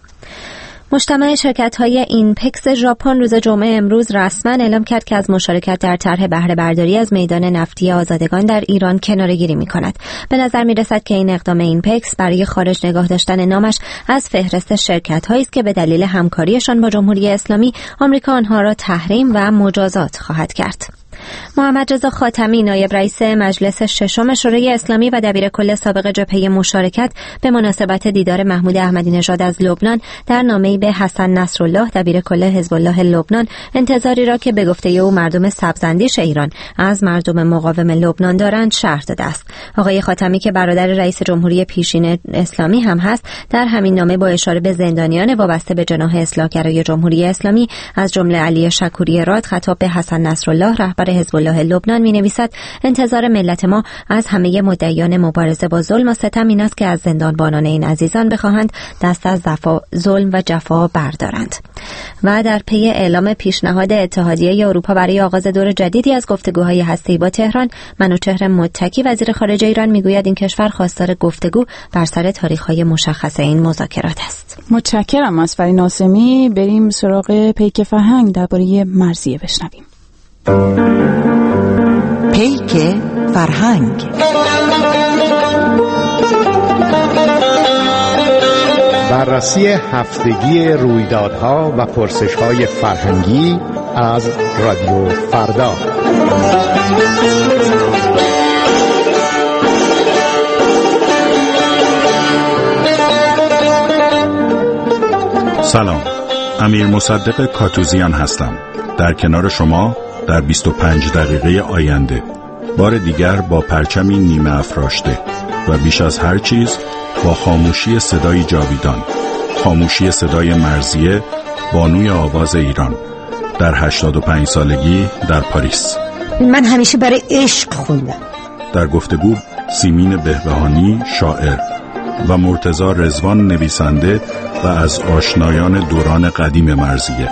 مجتمع شرکت‌های اینپکس ژاپن روز جمعه امروز رسما اعلام کرد که از مشارکت در طرح بهره برداری از میدان نفتی آزادگان در ایران کناره‌گیری می‌کند. به نظر می‌رسد که این اقدام اینپکس برای خارج نگاه داشتن نامش از فهرست شرکت‌هایی است که به دلیل همکاریشان با جمهوری اسلامی آمریکا آنها را تحریم و مجازات خواهد کرد. محمد رضا خاتمی نایب رئیس مجلس ششم شورای اسلامی و دبیرکل سابق جبهه مشارکت به مناسبت دیدار محمود احمدی نژاد از لبنان در نامه‌ای به حسن نصرالله دبیرکل حزب الله لبنان انتظاری را که به گفته او مردم سبزاندیش ایران از مردم مقاوم لبنان دارند شرح داده است. آقای خاتمی که برادر رئیس جمهوری پیشین اسلامی هم هست در همین نامه با اشاره به زندانیان وابسته به جناح اصلاحگرای جمهوری اسلامی از جمله علی شکوری راد خطاب به حسن نصرالله رهبر حزب الله لبنان می نویسد انتظار ملت ما از همه مدعیان مبارزه با ظلم و ستم این است که از زندانبانان این عزیزان بخواهند دست از ظفا ظلم و جفا بردارند. و در پی اعلام پیشنهاد اتحادیه اروپا برای آغاز دور جدیدی از گفتگوهای هسته‌ای با تهران، منوچهر متکی وزیر خارجه ایران میگوید این کشور خواستار گفتگو بر سر تاریخ‌های مشخص این مذاکرات است.
متشکرم از فرینا آسمی. بریم سراغ پیک فرهنگ درباره مرضیه بشنویم.
پیک فرهنگ.
بررسی هفتگی رویدادها و پرسش‌های فرهنگی از رادیو فردا.
سلام، امیر مصدق کاتوزیان هستم. در کنار شما در بیست و پنج دقیقه آینده بار دیگر با پرچمی نیمه افراشته و بیش از هر چیز با خاموشی صدای جاویدان، خاموشی صدای مرضیه، بانوی آواز ایران در هشتاد و پنج سالگی در پاریس.
من همیشه برای عشق خوندم.
در گفتگو سیمین بهبهانی شاعر و مرتضی رضوان نویسنده و از آشنایان دوران قدیم مرضیه.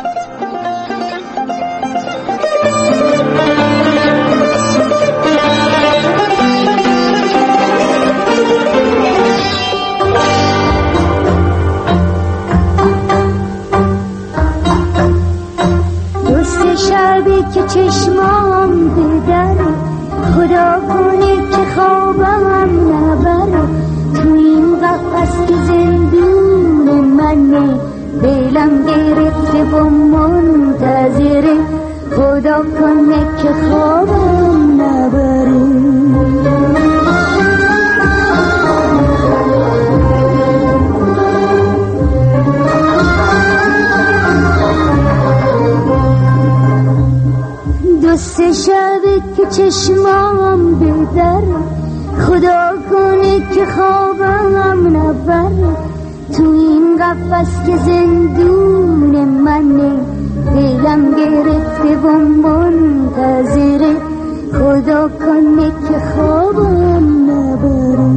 که چشمام بدره خدا کنه که خوابم نبره تو این قفس که زندون منه دلم گرفته و منتظره خدا کنه که خوابم نبره. سه شبه که چشمام بدره خدا کنه که خوابم نبره تو این قفس که زندون منه دلم گرفته و منتظره خدا کنه که خوابم نبره.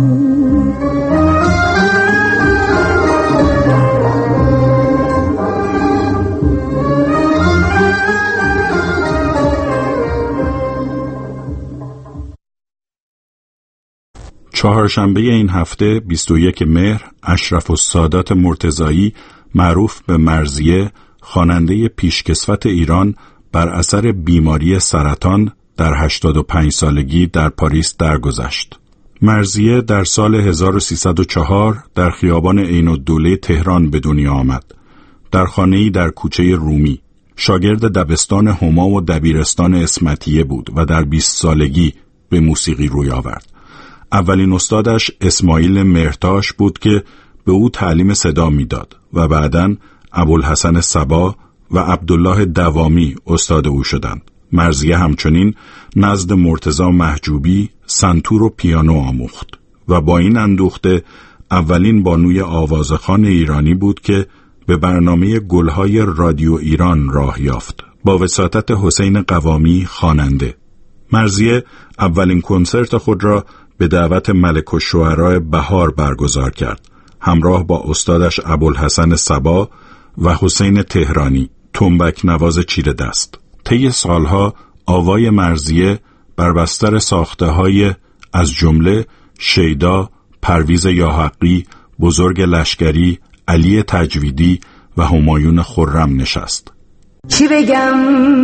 چهارشنبه این هفته بیست و یک مهر اشرف السادات مرتضایی معروف به مرضیه، خواننده پیشکسوت ایران، بر اثر بیماری سرطان در هشتاد و پنج سالگی در پاریس درگذشت. مرضیه در سال هزار و سیصد و چهار در خیابان عین‌الدوله تهران به دنیا آمد. در خانه‌ای در کوچه رومی. شاگرد دبستان هما و دبیرستان اسمتیه بود و در بیست سالگی به موسیقی روی آورد. اولین استادش اسماعیل مهرتاش بود که به او تعلیم صدا میداد و بعداً ابوالحسن صبا و عبدالله دوامی استاد او شدند. مرضیه همچنین نزد مرتضی محجوبی سنتور و پیانو آموخت و با این اندوخته اولین بانوی آوازخوان ایرانی بود که به برنامه گلهای رادیو ایران راه یافت با وساطت حسین قوامی خواننده. مرضیه اولین کنسرت خود را به دعوت ملک الشعراء بهار برگزار کرد، همراه با استادش ابوالحسن صبا و حسین تهرانی، تنبک نواز چیره دست. طی سالها آوای مرضیه بر بستر ساخته‌های از جمله شیدا، پرویز یاحقی، بزرگ لشکری، علی تجویدی و همایون خرم نشست.
چی بگم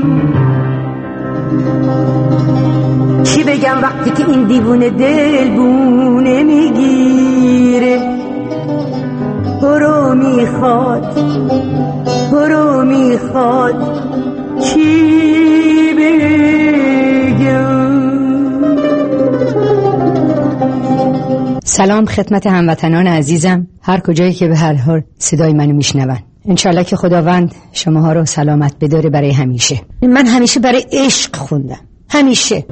چی بگم وقتی که این دیوونه دل بونه میگیره، برو میخواد برو میخواد چی بگم.
سلام خدمت هموطنان عزیزم، هر کجایی که به هر حال صدای منو میشنون. انشالله که خداوند شماها رو سلامت بداره برای همیشه.
من همیشه برای عشق خوندم، همیشه.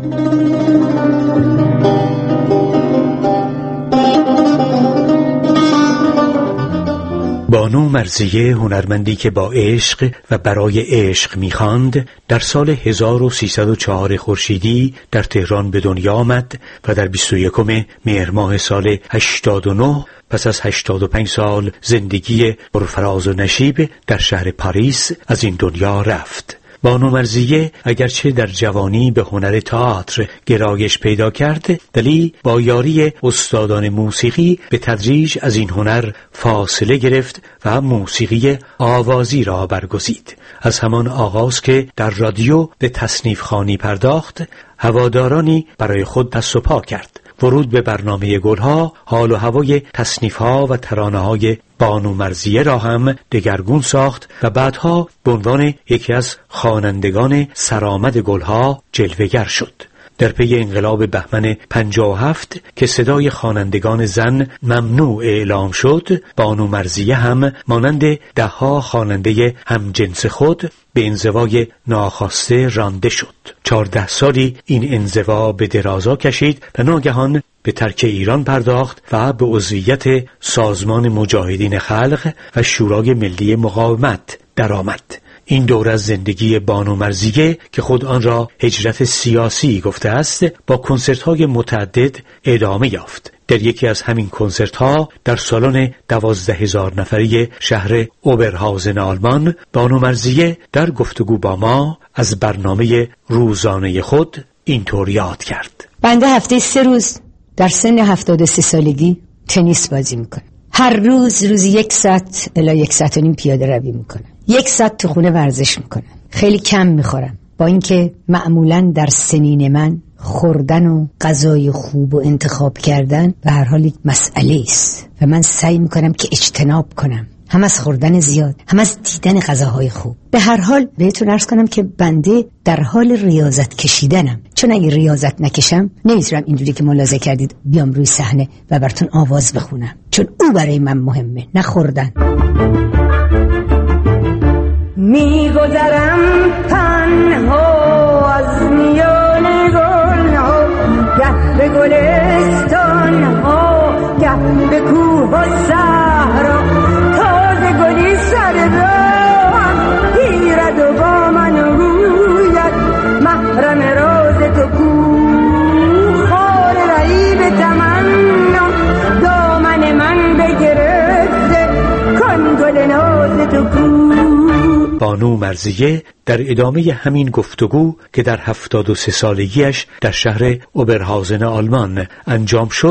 بانو مرضیه، هنرمندی که با عشق و برای عشق می‌خواند، در سال هزار و سیصد و چهار خورشیدی در تهران به دنیا آمد و در بیست و یکم مهر ماه سال هشتاد و نه پس از هشتاد و پنج سال زندگی پرفراز و نشیب در شهر پاریس از این دنیا رفت. بانو مرضیه اگرچه در جوانی به هنر تئاتر گرایش پیدا کرد، ولی با یاری استادان موسیقی به تدریج از این هنر فاصله گرفت و موسیقی آوازی را برگزید. از همان آغاز که در رادیو به تصنیف خوانی پرداخت، هوادارانی برای خود دست و پا کرد. ورود به برنامه گلها حال و هوای تصنیف‌ها و ترانه‌های بانو مرضیه را هم دگرگون ساخت و بعدها به عنوان یکی از خوانندگان سرآمد گلها جلوه‌گر شد. در پی انقلاب بهمن پنجاه و هفت که صدای خوانندگان زن ممنوع اعلام شد، بانو مرضیه هم مانند ده‌ها خواننده همجنس خود به انزوای ناخواسته رانده شد. چهارده سالی این انزوا به درازا کشید و ناگهان به ترک ایران پرداخت و به عضویت سازمان مجاهدین خلق و شورای ملی مقاومت درآمد. این دور از زندگی بانو مرضیه که خود آن را هجرت سیاسی گفته است، با کنسرت‌های متعدد ادامه یافت. در یکی از همین کنسرت‌ها در سالن دوازده هزار نفری شهر اوبرهاوزن آلمان، بانو مرضیه در گفتگو با ما از برنامه روزانه خود اینطور یاد کرد.
بنده هفته سه روز در سن هفتاد و سه سالگی تنیس بازی میکنم. هر روز روزی یک ساعت الی یک ساعت و نیم پیاده روی میکنم. یک ساعت تو خونه ورزش میکنم. خیلی کم میخورم، با اینکه معمولاً در سنین من خوردن و غذای خوب و انتخاب کردن به هر حال یک مسئله است و من سعی میکنم که اجتناب کنم، هم از خوردن زیاد، هم از دیدن غذاهای خوب. به هر حال بهتون عرض کنم که بنده در حال ریاضت کشیدنم، چون اگه ریاضت نکشم نمیتونم اینجوری که ملاحظه کردید بیام روی صحنه و براتون آواز بخونم، چون او برای من مهمه، نه خوردن.
میگذرم تنها از میان گلها، گه به گلستان ها، گه به کوه و صحرا، تازه گلی سر راهم گیرد و با من گوید محرم راز تو کو، خار رهیب تمنا دامن من بگرفته، کن گل ناز تو کو.
بانو مرضیه در ادامه همین گفتگو که در هفتاد و سه سالگیش در شهر اوبرهاوزن آلمان انجام شد،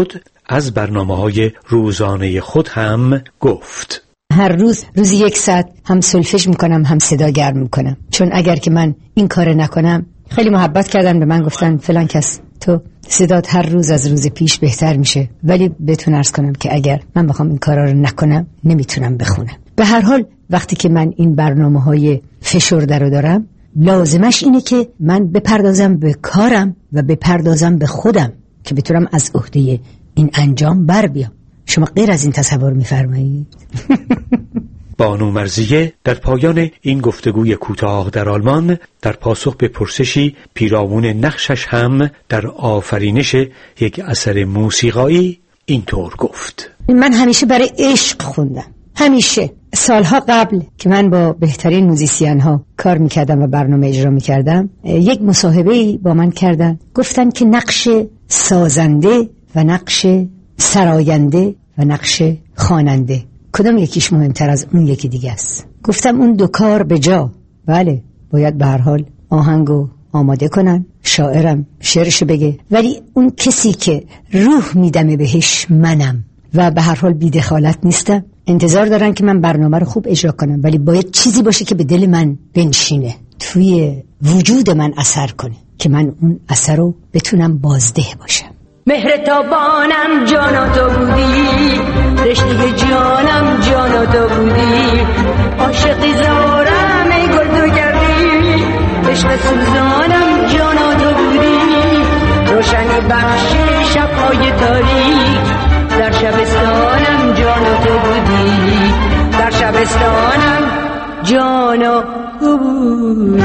از برنامه‌های روزانه خود هم گفت.
هر روز روزی یک ساعت هم سولفژ میکنم هم صدا گرم میکنم، چون اگر که من این کار نکنم، خیلی محبت کردن به من، گفتن فلان کس تو صدات هر روز از روز پیش بهتر میشه، ولی بهتون عرض کنم که اگر من بخوام این کارا رو نکنم نمیتونم بخونم. به هر حال وقتی که من این برنامه‌های فشرده رو دارم، لازمش اینه که من بپردازم به کارم و بپردازم به خودم که بتونم از عهده این انجام بر بیام. شما غیر از این تصور میفرمایید؟
بانو مرضیه در پایان این گفتگوی کوتاه در آلمان در پاسخ به پرسشی پیرامون نقشش هم در آفرینش یک اثر موسیقایی اینطور گفت.
من همیشه برای عشق خوندم، همیشه. سالها قبل که من با بهترین موزیسین ها کار میکردم و برنامه اجرا میکردم، یک مصاحبه با من کردن، گفتن که نقش سازنده و نقش سراینده و نقش خواننده کدام یکیش مهمتر از اون یکی دیگه است؟ گفتم اون دو کار به جا. بله، باید به هر حال آهنگو آماده کنن، شاعرم شعرشو بگه، ولی اون کسی که روح میدمه بهش منم و به هر حال بی دخالت نیستم. انتظار دارن که من برنامه رو خوب اجرا کنم، ولی باید چیزی باشه که به دل من بنشینه، توی وجود من اثر کنه که من اون اثر رو بتونم بازده باشم.
مهر تابانم جانا تو بودی، رشته جانم جانا تو بودی، عاشقی زارم ای گل تو کردی، عشق سوزانم جانا تو بودی، روشنی بخش شب‌های تاریک، در شبستانم جانا تو بودی، در شبستانم جانا تو بودی.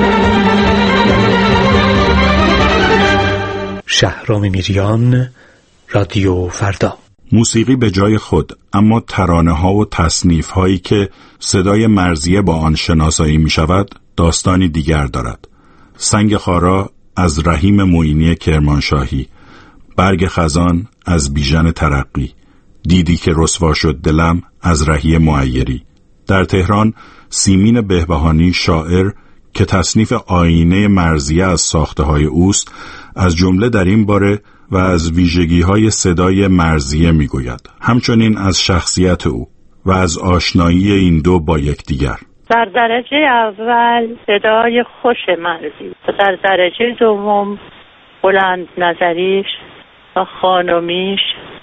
شهرام میریان، رادیو فردا.
موسیقی به جای خود، اما ترانه ها و تصنیف هایی که صدای مرضیه با آن شناسایی می شود داستانی دیگر دارد. سنگ خارا از رحیم معینی کرمانشاهی، برگ خزان از بیژن ترقی، دیدی که رسوا شد دلم از رهی معیری. در تهران سیمین بهبهانی شاعر که تصنیف آینه مرضیه از ساخته های اوست، از جمله در این باره و از ویژگی های صدای مرضیه می گوید، همچنین از شخصیت او و از آشنایی این دو با یکدیگر.
در درجه اول صدای خوش مرضی و در درجه دوم بلند نظریش و خانمیش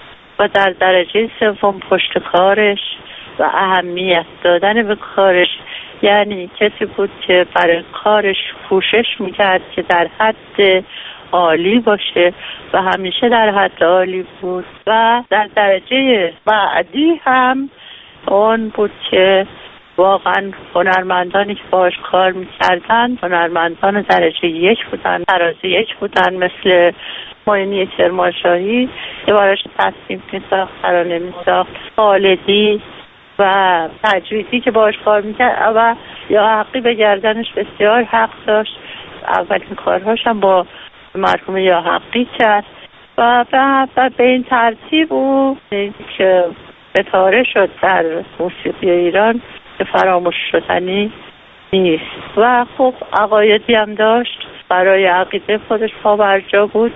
و در درجه سوم پشتکارش و اهمیت دادن به کارش. یعنی کسی بود که برای کارش کوشش میکرد که در حد عالی باشه و همیشه در حد عالی بود. و در درجه بعدی هم اون بود که واقعا هنرمندانی که باش کار میکردن هنرمندان درجه یک بودن، درجه یک بودن، مثل معینی کرمانشاهی که باش تصنیف میساخت، ترانه میساخت، خالدی و تجویدی که باش کار میکرد و یا حقی به گردنش بسیار حق داشت. اولین کارهاش هم با مرحوم یا حقی کرد و به این ترتیب او که ستاره شد در موسیقی ایران که فراموش شدنی نیست. و خب عقایدی هم داشت، برای عقیده خودش پابرجا بود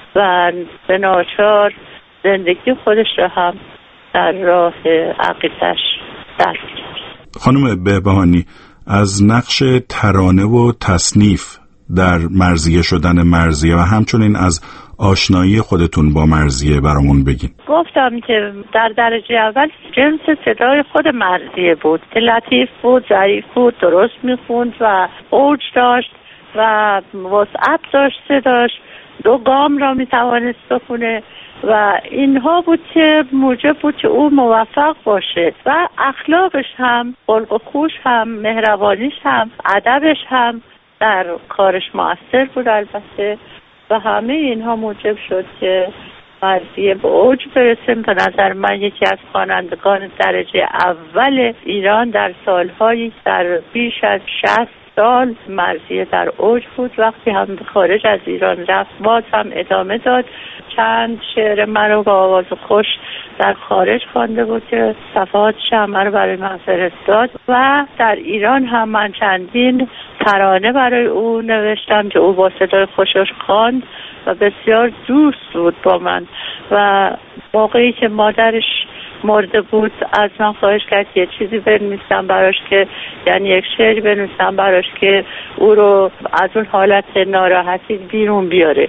و به ناچار زندگی خودش را هم در راه عقیدش درک کرد.
خانم بهبهانی، از نقش ترانه و تصنیف در مرضیه شدن مرضیه و همچنین از آشنایی خودتون با مرضیه برامون بگین.
گفتم که در درجه اول جنس صدای خود مرضیه بود که لطیف بود، ظریف بود، درست میخوند و اوج داشت و وسعت داشت صداش، دو گام را میتوانست بخونه و اینها بود که موجب بود که او موفق باشه و اخلاقش هم، خلق و خوش هم، مهربانیش هم، ادبش هم در کارش مؤثر بود البته و همه اینها موجب شد که مرضیه به اوج برسه. به نظر من یکی از خوانندگان درجه اول ایران در سالهایی در بیش از شصت سال مرضیه در اوج بود. وقتی هم به خارج از ایران رفت باز هم ادامه داد. چند شعر منو با آواز خوش در خارج خوانده بود که صفحات شمع رو برای من فرستاد و در ایران هم من چندین ترانه برای او نوشتم که او با صدای خوشش خواند و بسیار دوست بود با من و موقعی که مادرش مرده بود از من خواهش کرد یه چیزی بنویسم براش که یعنی یک شعری بنویسم براش که او رو از اون حالت ناراحتی بیرون بیاره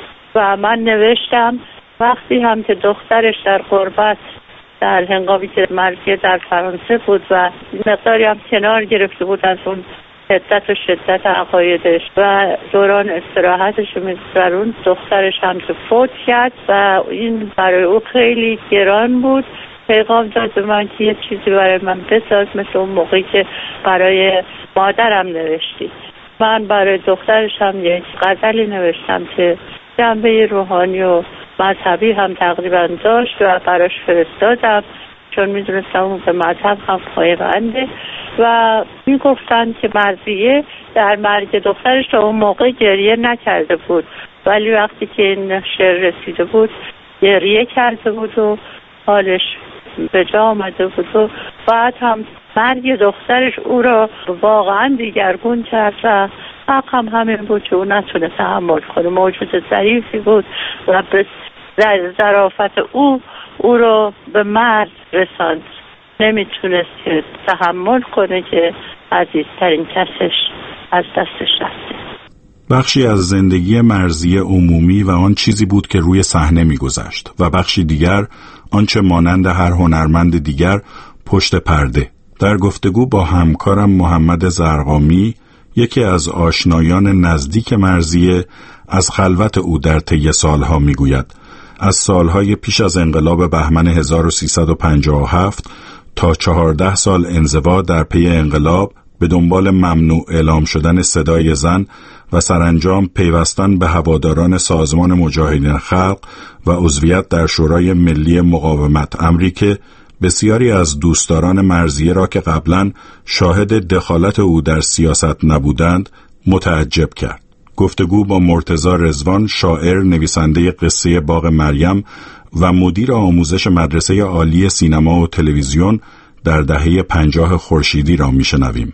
و من نوشتم. وقتی هم که دخترش در غربت در هنگامی که مرزیه در فرانسه بود و مقداری هم کنار گرفته بود از اون حدت و شدت عقایدش و دوران استراحتش رو می‌گذرون، دخترش هم که فوت کرد و این برای او خیلی گران بود. پیغام داد به من که یه چیزی برای من بساز مثل اون موقعی که برای مادرم نوشتی. من برای دخترش هم یک غزلی نوشتم که جنبه روحانی و مذهبی هم تقریبا داشت و براش فرستادم چون میدونستم اون به مذهب هم پایبنده و میگفتن که مرضیه در مرگ دخترش تا اون موقع گریه نکرده بود ولی وقتی که این شعر رسیده بود گریه کرده بود و حالش به جا آمده بود و بعد هم مرگ دخترش او را واقعا دیگرگون کرد و حق هم همین بود که او نتونه تحمل کنه. موجود ظریفی بود و به ظرافت او او را به مرگ رساند. نمیتونست که تحمل کنه که عزیزترین کسش از دستش رفته.
بخشی از زندگی مرضیه عمومی و آن چیزی بود که روی صحنه می‌گذشت و بخشی دیگر آنچه مانند هر هنرمند دیگر پشت پرده. در گفتگو با همکارم محمد زرقامی، یکی از آشنایان نزدیک مرضیه، از خلوت او در طی سالها می‌گوید. از سالهای پیش از انقلاب بهمن هزار و سیصد و پنجاه و هفت تا چهارده سال انزوا در پی انقلاب به دنبال ممنوع اعلام شدن صدای زن و سرانجام پیوستن به هواداران سازمان مجاهدین خلق و عضویت در شورای ملی مقاومت، امری که بسیاری از دوستداران مرضیه را که قبلا شاهد دخالت او در سیاست نبودند متعجب کرد. گفتگو با مرتضی رضوان، شاعر، نویسنده قصه باغ مریم و مدیر آموزش مدرسه عالی سینما و تلویزیون در دهه پنجاه خورشیدی را میشنویم.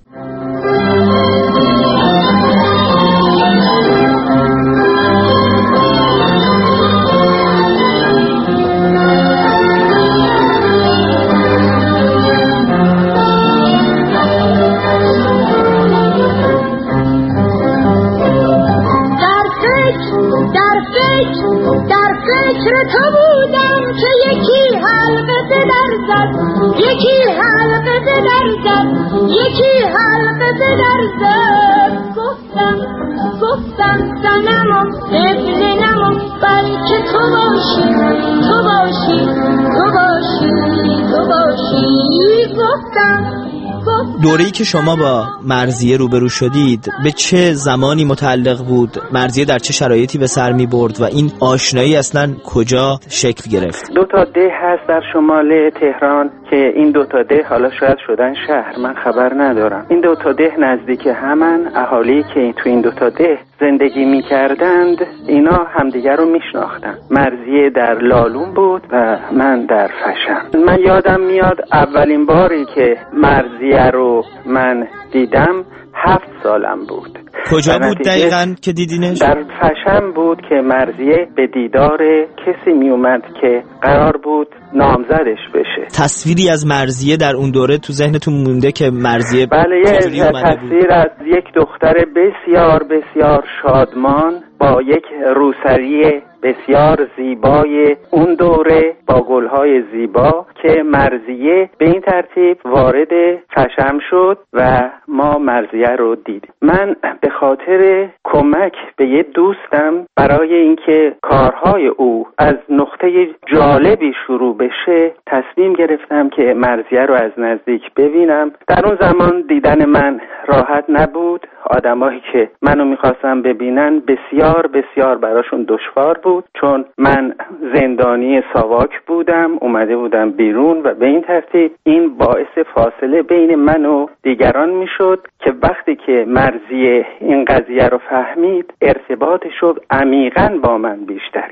دوره‌ای که شما با مرضیه روبرو شدید به چه زمانی متعلق بود؟ مرضیه در چه شرایطی به سر می برد و این آشنایی اصلا کجا شکل گرفت؟
دو تا ده هست در شمال تهران که این دو تا ده حالا شاید شدن شهر، من خبر ندارم. این دو تا ده نزدیک همن، اهالی که تو این دو تا ده زندگی می کردند اینا همدیگر رو می شناختن. مرضیه در لالون بود و من در فشم. من یادم میاد اولین باری که مرضیه رو من دیدم هفت سالم بود.
کجا بود دقیقاً که دیدینش؟
در فشم بود که مرضیه به دیدار کسی می اومد که قرار بود نامزدش بشه.
تصویری از مرضیه در اون دوره تو ذهنتون مونده که مرضیه
بله یه تصویر از یک دختر بسیار بسیار شادمان با یک روسری بسیار زیبای اون دوره با گلهای زیبا که مرضیه به این ترتیب وارد فشم شد و ما مرضیه رو دیدیم. من به خاطر کمک به یه دوستم برای اینکه کارهای او از نقطه جالبی شروع بشه تصمیم گرفتم که مرضیه رو از نزدیک ببینم. در اون زمان دیدن من راحت نبود. آدمایی که منو میخواستم ببینن بسیار بسیار براشون دشوار بود چون من زندانی ساواک بودم، اومده بودم بیرون و به این ترتیب این باعث فاصله بین من و دیگران میشد که وقتی که مرضیه این قضیه رو فهمید ارتباطش رو عمیقاً با من بیشتر کرد.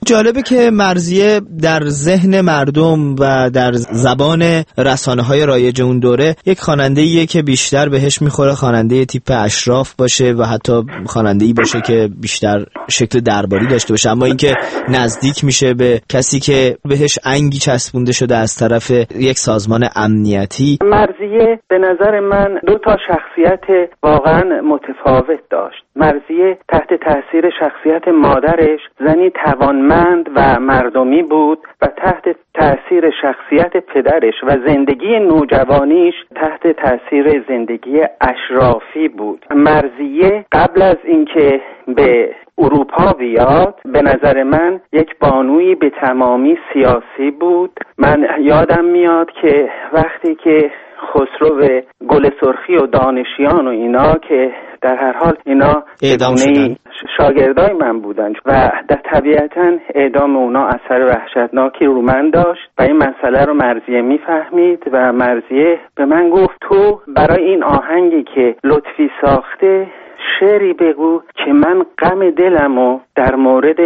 جالبه که مرضیه در ذهن مردم و در زبان رسانه‌های رایج اون دوره یک خواننده‌ایه که بیشتر بهش میخوره خواننده تیپ اشراف باشه و حتی خواننده‌ای باشه که بیشتر شکل درباری داشته باشه، اما اینکه نزدیک میشه به کسی که بهش انگی چسبونده شده از طرف یک سازمان امنیتی.
مرضیه به نظر من دو تا شخصیت واقعا متفاوت داشت. مرضیه تحت تاثیر شخصیت مادرش زنی توانمند و مردمی بود و تحت تاثیر شخصیت پدرش و زندگی نوجوانیش تحت تاثیر زندگی اشرافی بود. مرضیه قبل از اینکه به اروپا بیاد به نظر من یک بانوی به تمامی سیاسی بود. من یادم میاد که وقتی که خسرو گل سرخی و دانشیان و اینا که در هر حال اینا
اعدام شدن
شاگردای من بودن و در طبیعتا اعدام اونا اثر وحشتناکی رو من داشت و این مسئله رو مرضیه میفهمید و مرضیه به من گفت تو برای این آهنگی که لطفی ساخته شعری بگو که من غم دلمو در مورد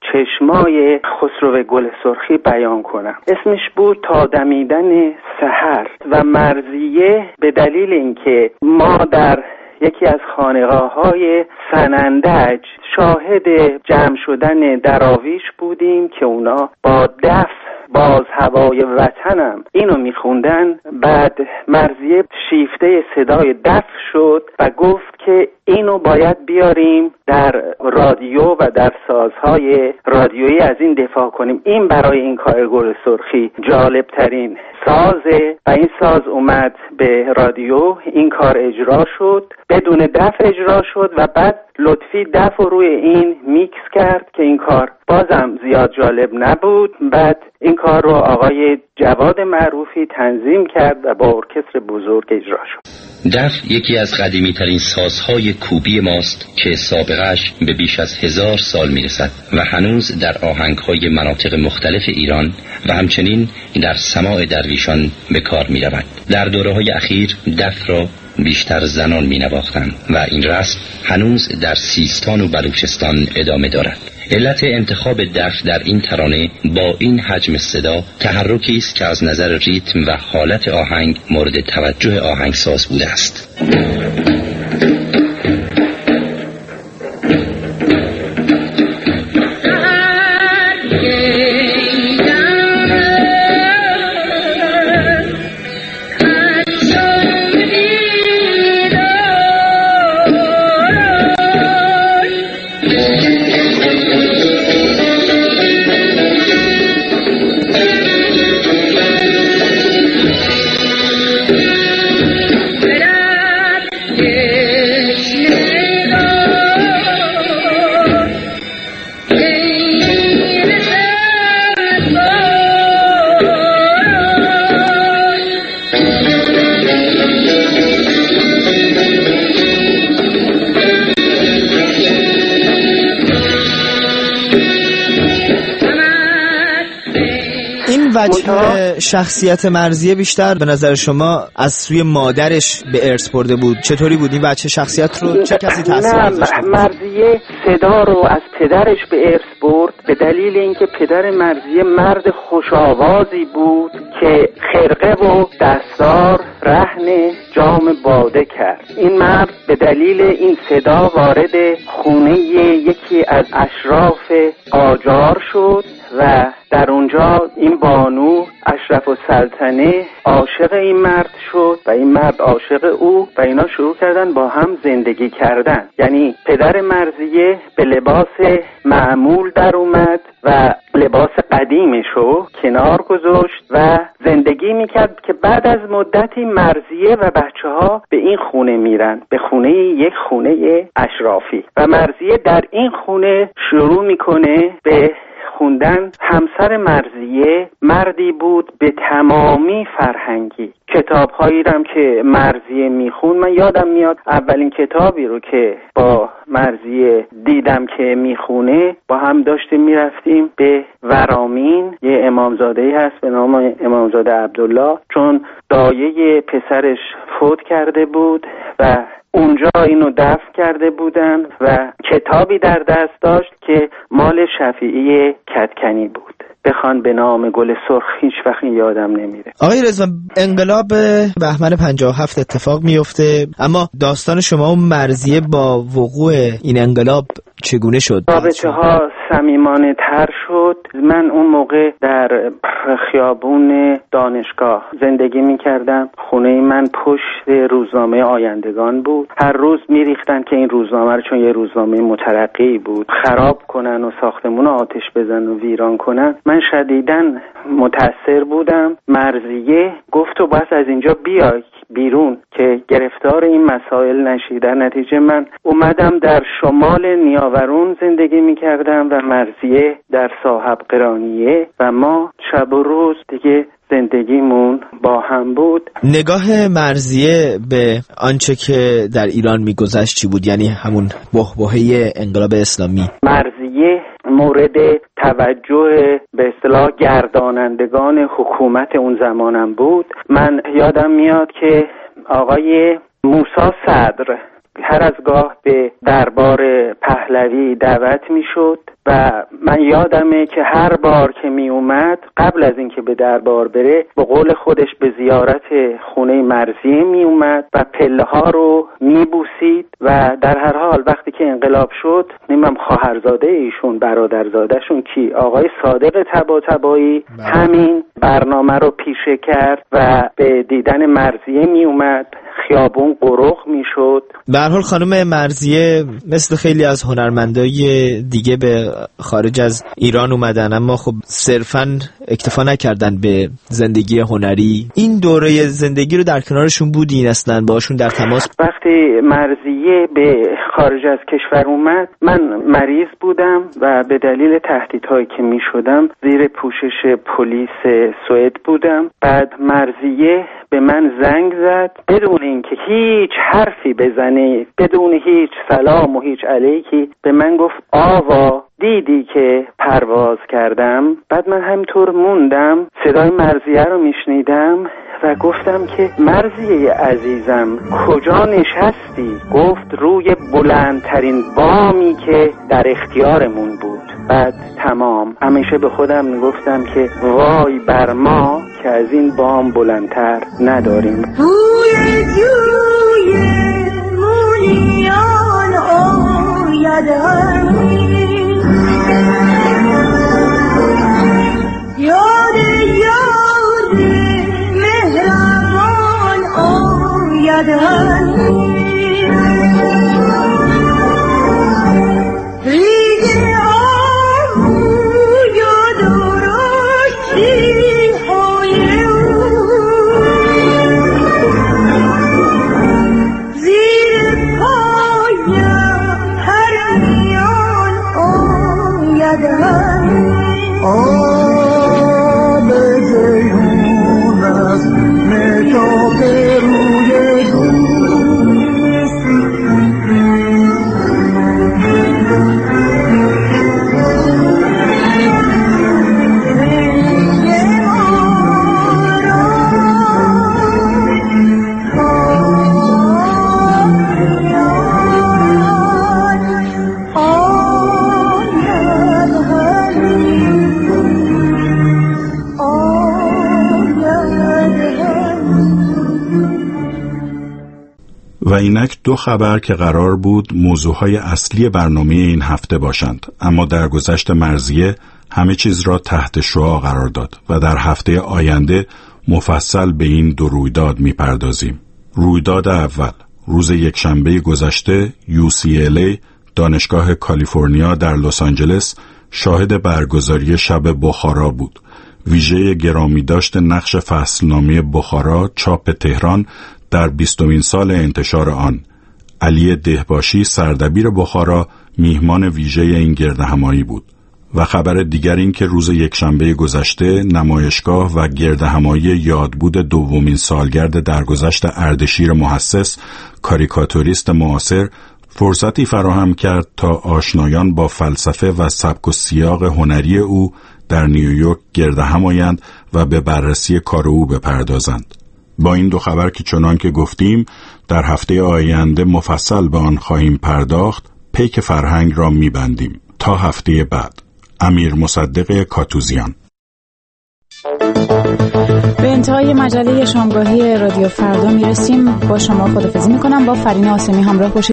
چشمای خسرو گل سرخی بیان کنم. اسمش بود تا دمیدن سحر و مرضیه به دلیل اینکه ما در یکی از خانقاه‌های سنندج شاهد جمع شدن دراویش بودیم که اونا با دف باز هوای وطنم اینو میخوندن. بعد مرضیه شیفته صدای دف شد و گفت که اینو باید بیاریم در رادیو و در سازهای رادیویی از این دفاع کنیم. این برای این کار گل سرخی جالب ترین سازه و این ساز اومد به رادیو، این کار اجرا شد، بدون دف اجرا شد و بعد لطفی دف رو روی این میکس کرد که این کار بازم زیاد جالب نبود. بعد این کار رو آقای جواد معروفی تنظیم کرد و با ارکستر بزرگ اجرا شد.
دف یکی از قدیمی ترین سازهای کوبی ماست که سابقهش به بیش از هزار سال میرسد و هنوز در آهنگهای مناطق مختلف ایران و همچنین در سماع درویشان به کار می رود. در دوره‌های اخیر دف را بیشتر زنان می نواختند و این رسم هنوز در سیستان و بلوچستان ادامه دارد. علت انتخاب دف در این ترانه با این حجم صدا تحرکی است که از نظر ریتم و حالت آهنگ مورد توجه آهنگساز بوده است.
وجه شخصیت مرضیه بیشتر به نظر شما از سوی مادرش به ارث برده بود؟ چطوری بود این بچه شخصیت رو چه کسی تاثیر گذاشته؟
مرضیه صدا رو از پدرش به ارث برد به دلیل اینکه پدر مرضیه مرد خوش‌آوازی بود که خرقه و دستار رهن جام باده کرد. این مرد به دلیل این صدا وارد خونه یکی از اشراف قاجار شد و در اونجا این بانو اشرف السلطنه عاشق این مرد شد و این مرد عاشق او و اینا شروع کردن با هم زندگی کردن. یعنی پدر مرضیه به لباس معمول در اومد و لباس قدیمشو کنار گذاشت و زندگی میکرد که بعد از مدتی مرضیه و بچه ها به این خونه میرن، به خونه یک خونه اشرافی و مرضیه در این خونه شروع میکنه به خوندن. همسر مرضیه مردی بود به تمامی فرهنگی، کتاب‌هایی رم که مرضیه میخون، من یادم میاد اولین کتابی رو که با مرضیه دیدم که میخونه با هم داشتیم میرفتیم به ورامین. یه امامزاده‌ای هست به نام امامزاده عبدالله، چون دایه پسرش فوت کرده بود و اونجا اینو دفن کرده بودن و کتابی در دست داشت که مال شفیعی کدکنی بود، بخوان به نام گل سرخ. هیچ وقت یادم نمیره.
آقای رضا، انقلاب بهمن پنجاه و هفت اتفاق میفته، اما داستان شما و مرضیه با وقوع این انقلاب چگونه شد؟
رابطه ها صمیمانه تر شد. من اون موقع در خیابون دانشگاه زندگی میکردم. خونه من پشت روزنامه آیندگان بود. هر روز میریختن که این روزنامه رو، چون یه روزنامه مترقی بود، خراب کنن و ساختمون آتش بزن و ویران کنن. من شدیداً متأثر بودم. مرضیه گفت تو باید از اینجا بیای بیرون که گرفتار این مسائل نشی. در نتیجه من اومدم در شمال نیاورون زندگی میکردم و مرضیه در صاحب قرانیه و ما شب و روز دیگه زندگیمون با هم بود.
نگاه مرضیه به آنچه که در ایران میگذشت چی بود؟ یعنی همون بحبوحه انقلاب اسلامی.
مرضیه مورد توجه به اصطلاح گردانندگان حکومت اون زمانم بود. من یادم میاد که آقای موسی صدر هر از گاه به دربار پهلوی دعوت میشد و من یادمه که هر بار که می اومد قبل از اینکه به دربار بره به قول خودش به زیارت خونه مرضیه می اومد و پله ها رو می بوسید و در هر حال وقتی که انقلاب شد، نمیدونم خواهرزاده ایشون برادرزادهشون کی، آقای صادق طباطبایی، همین برنامه رو پیشه کرد و به دیدن مرضیه می اومد. خیابون قرق میشد.
به هر حال خانم مرضیه مثل خیلی از هنرمندای دیگه به خارج از ایران اومدن، اما خب صرفاً اکتفا نکردن به زندگی هنری. این دوره زندگی رو در کنارشون بودین؟ اصلا باشون در تماس؟
وقتی مرضیه به خارج از کشور اومد، من مریض بودم و به دلیل تهدیدهایی که میشدم زیر پوشش پلیس سوئد بودم. بعد مرضیه به من زنگ زد بدون اینکه هیچ حرفی بزنه، بدون هیچ سلام و هیچ علیکی، به من گفت آوا دیدی که پرواز کردم؟ بعد من همینطور موندم، صدای مرضیه رو میشنیدم و گفتم که مرضیه عزیزم کجا نشستی؟ گفت روی بلندترین بامی که در اختیارمون بود. بعد تمام همیشه به خودم میگفتم که وای بر ما که از این بام بلندتر نداریم.
بوی جوی مونیان آید یاد یاد مهربان آید
و اینک دو خبر که قرار بود موضوعهای اصلی برنامه این هفته باشند، اما در گذشت مرضیه همه چیز را تحت شعاع قرار داد و در هفته آینده مفصل به این دو رویداد میپردازیم. رویداد اول، روز یکشنبه گذشته یو سی ال ای دانشگاه کالیفرنیا در لس آنجلس شاهد برگزاری شب بخارا بود. ویژه گرامی داشت نقش فصلنامه بخارا چاپ تهران در بیستمین سال انتشار آن. علی دهباشی سردبیر بخارا میهمان ویژه این گردهمایی بود. و خبر دیگر این که روز یکشنبه گذشته نمایشگاه و گردهمایی یادبود دومین سالگرد درگذشت اردشیر محسس، کاریکاتوریست معاصر، فرصتی فراهم کرد تا آشنایان با فلسفه و سبک و سیاق هنری او در نیویورک گردهم آیند و به بررسی کار او بپردازند. با این دو خبر که چنان که گفتیم در هفته آینده مفصل به آن خواهیم پرداخت، پیک فرهنگ را می‌بندیم. تا هفته بعد. امیر مصدق کاتوزیان.
به انتهای مجله شامگاهی رادیو فردا میرسیم. با شما خداحافظی میکنم. با فرین آسمی همراه باشید.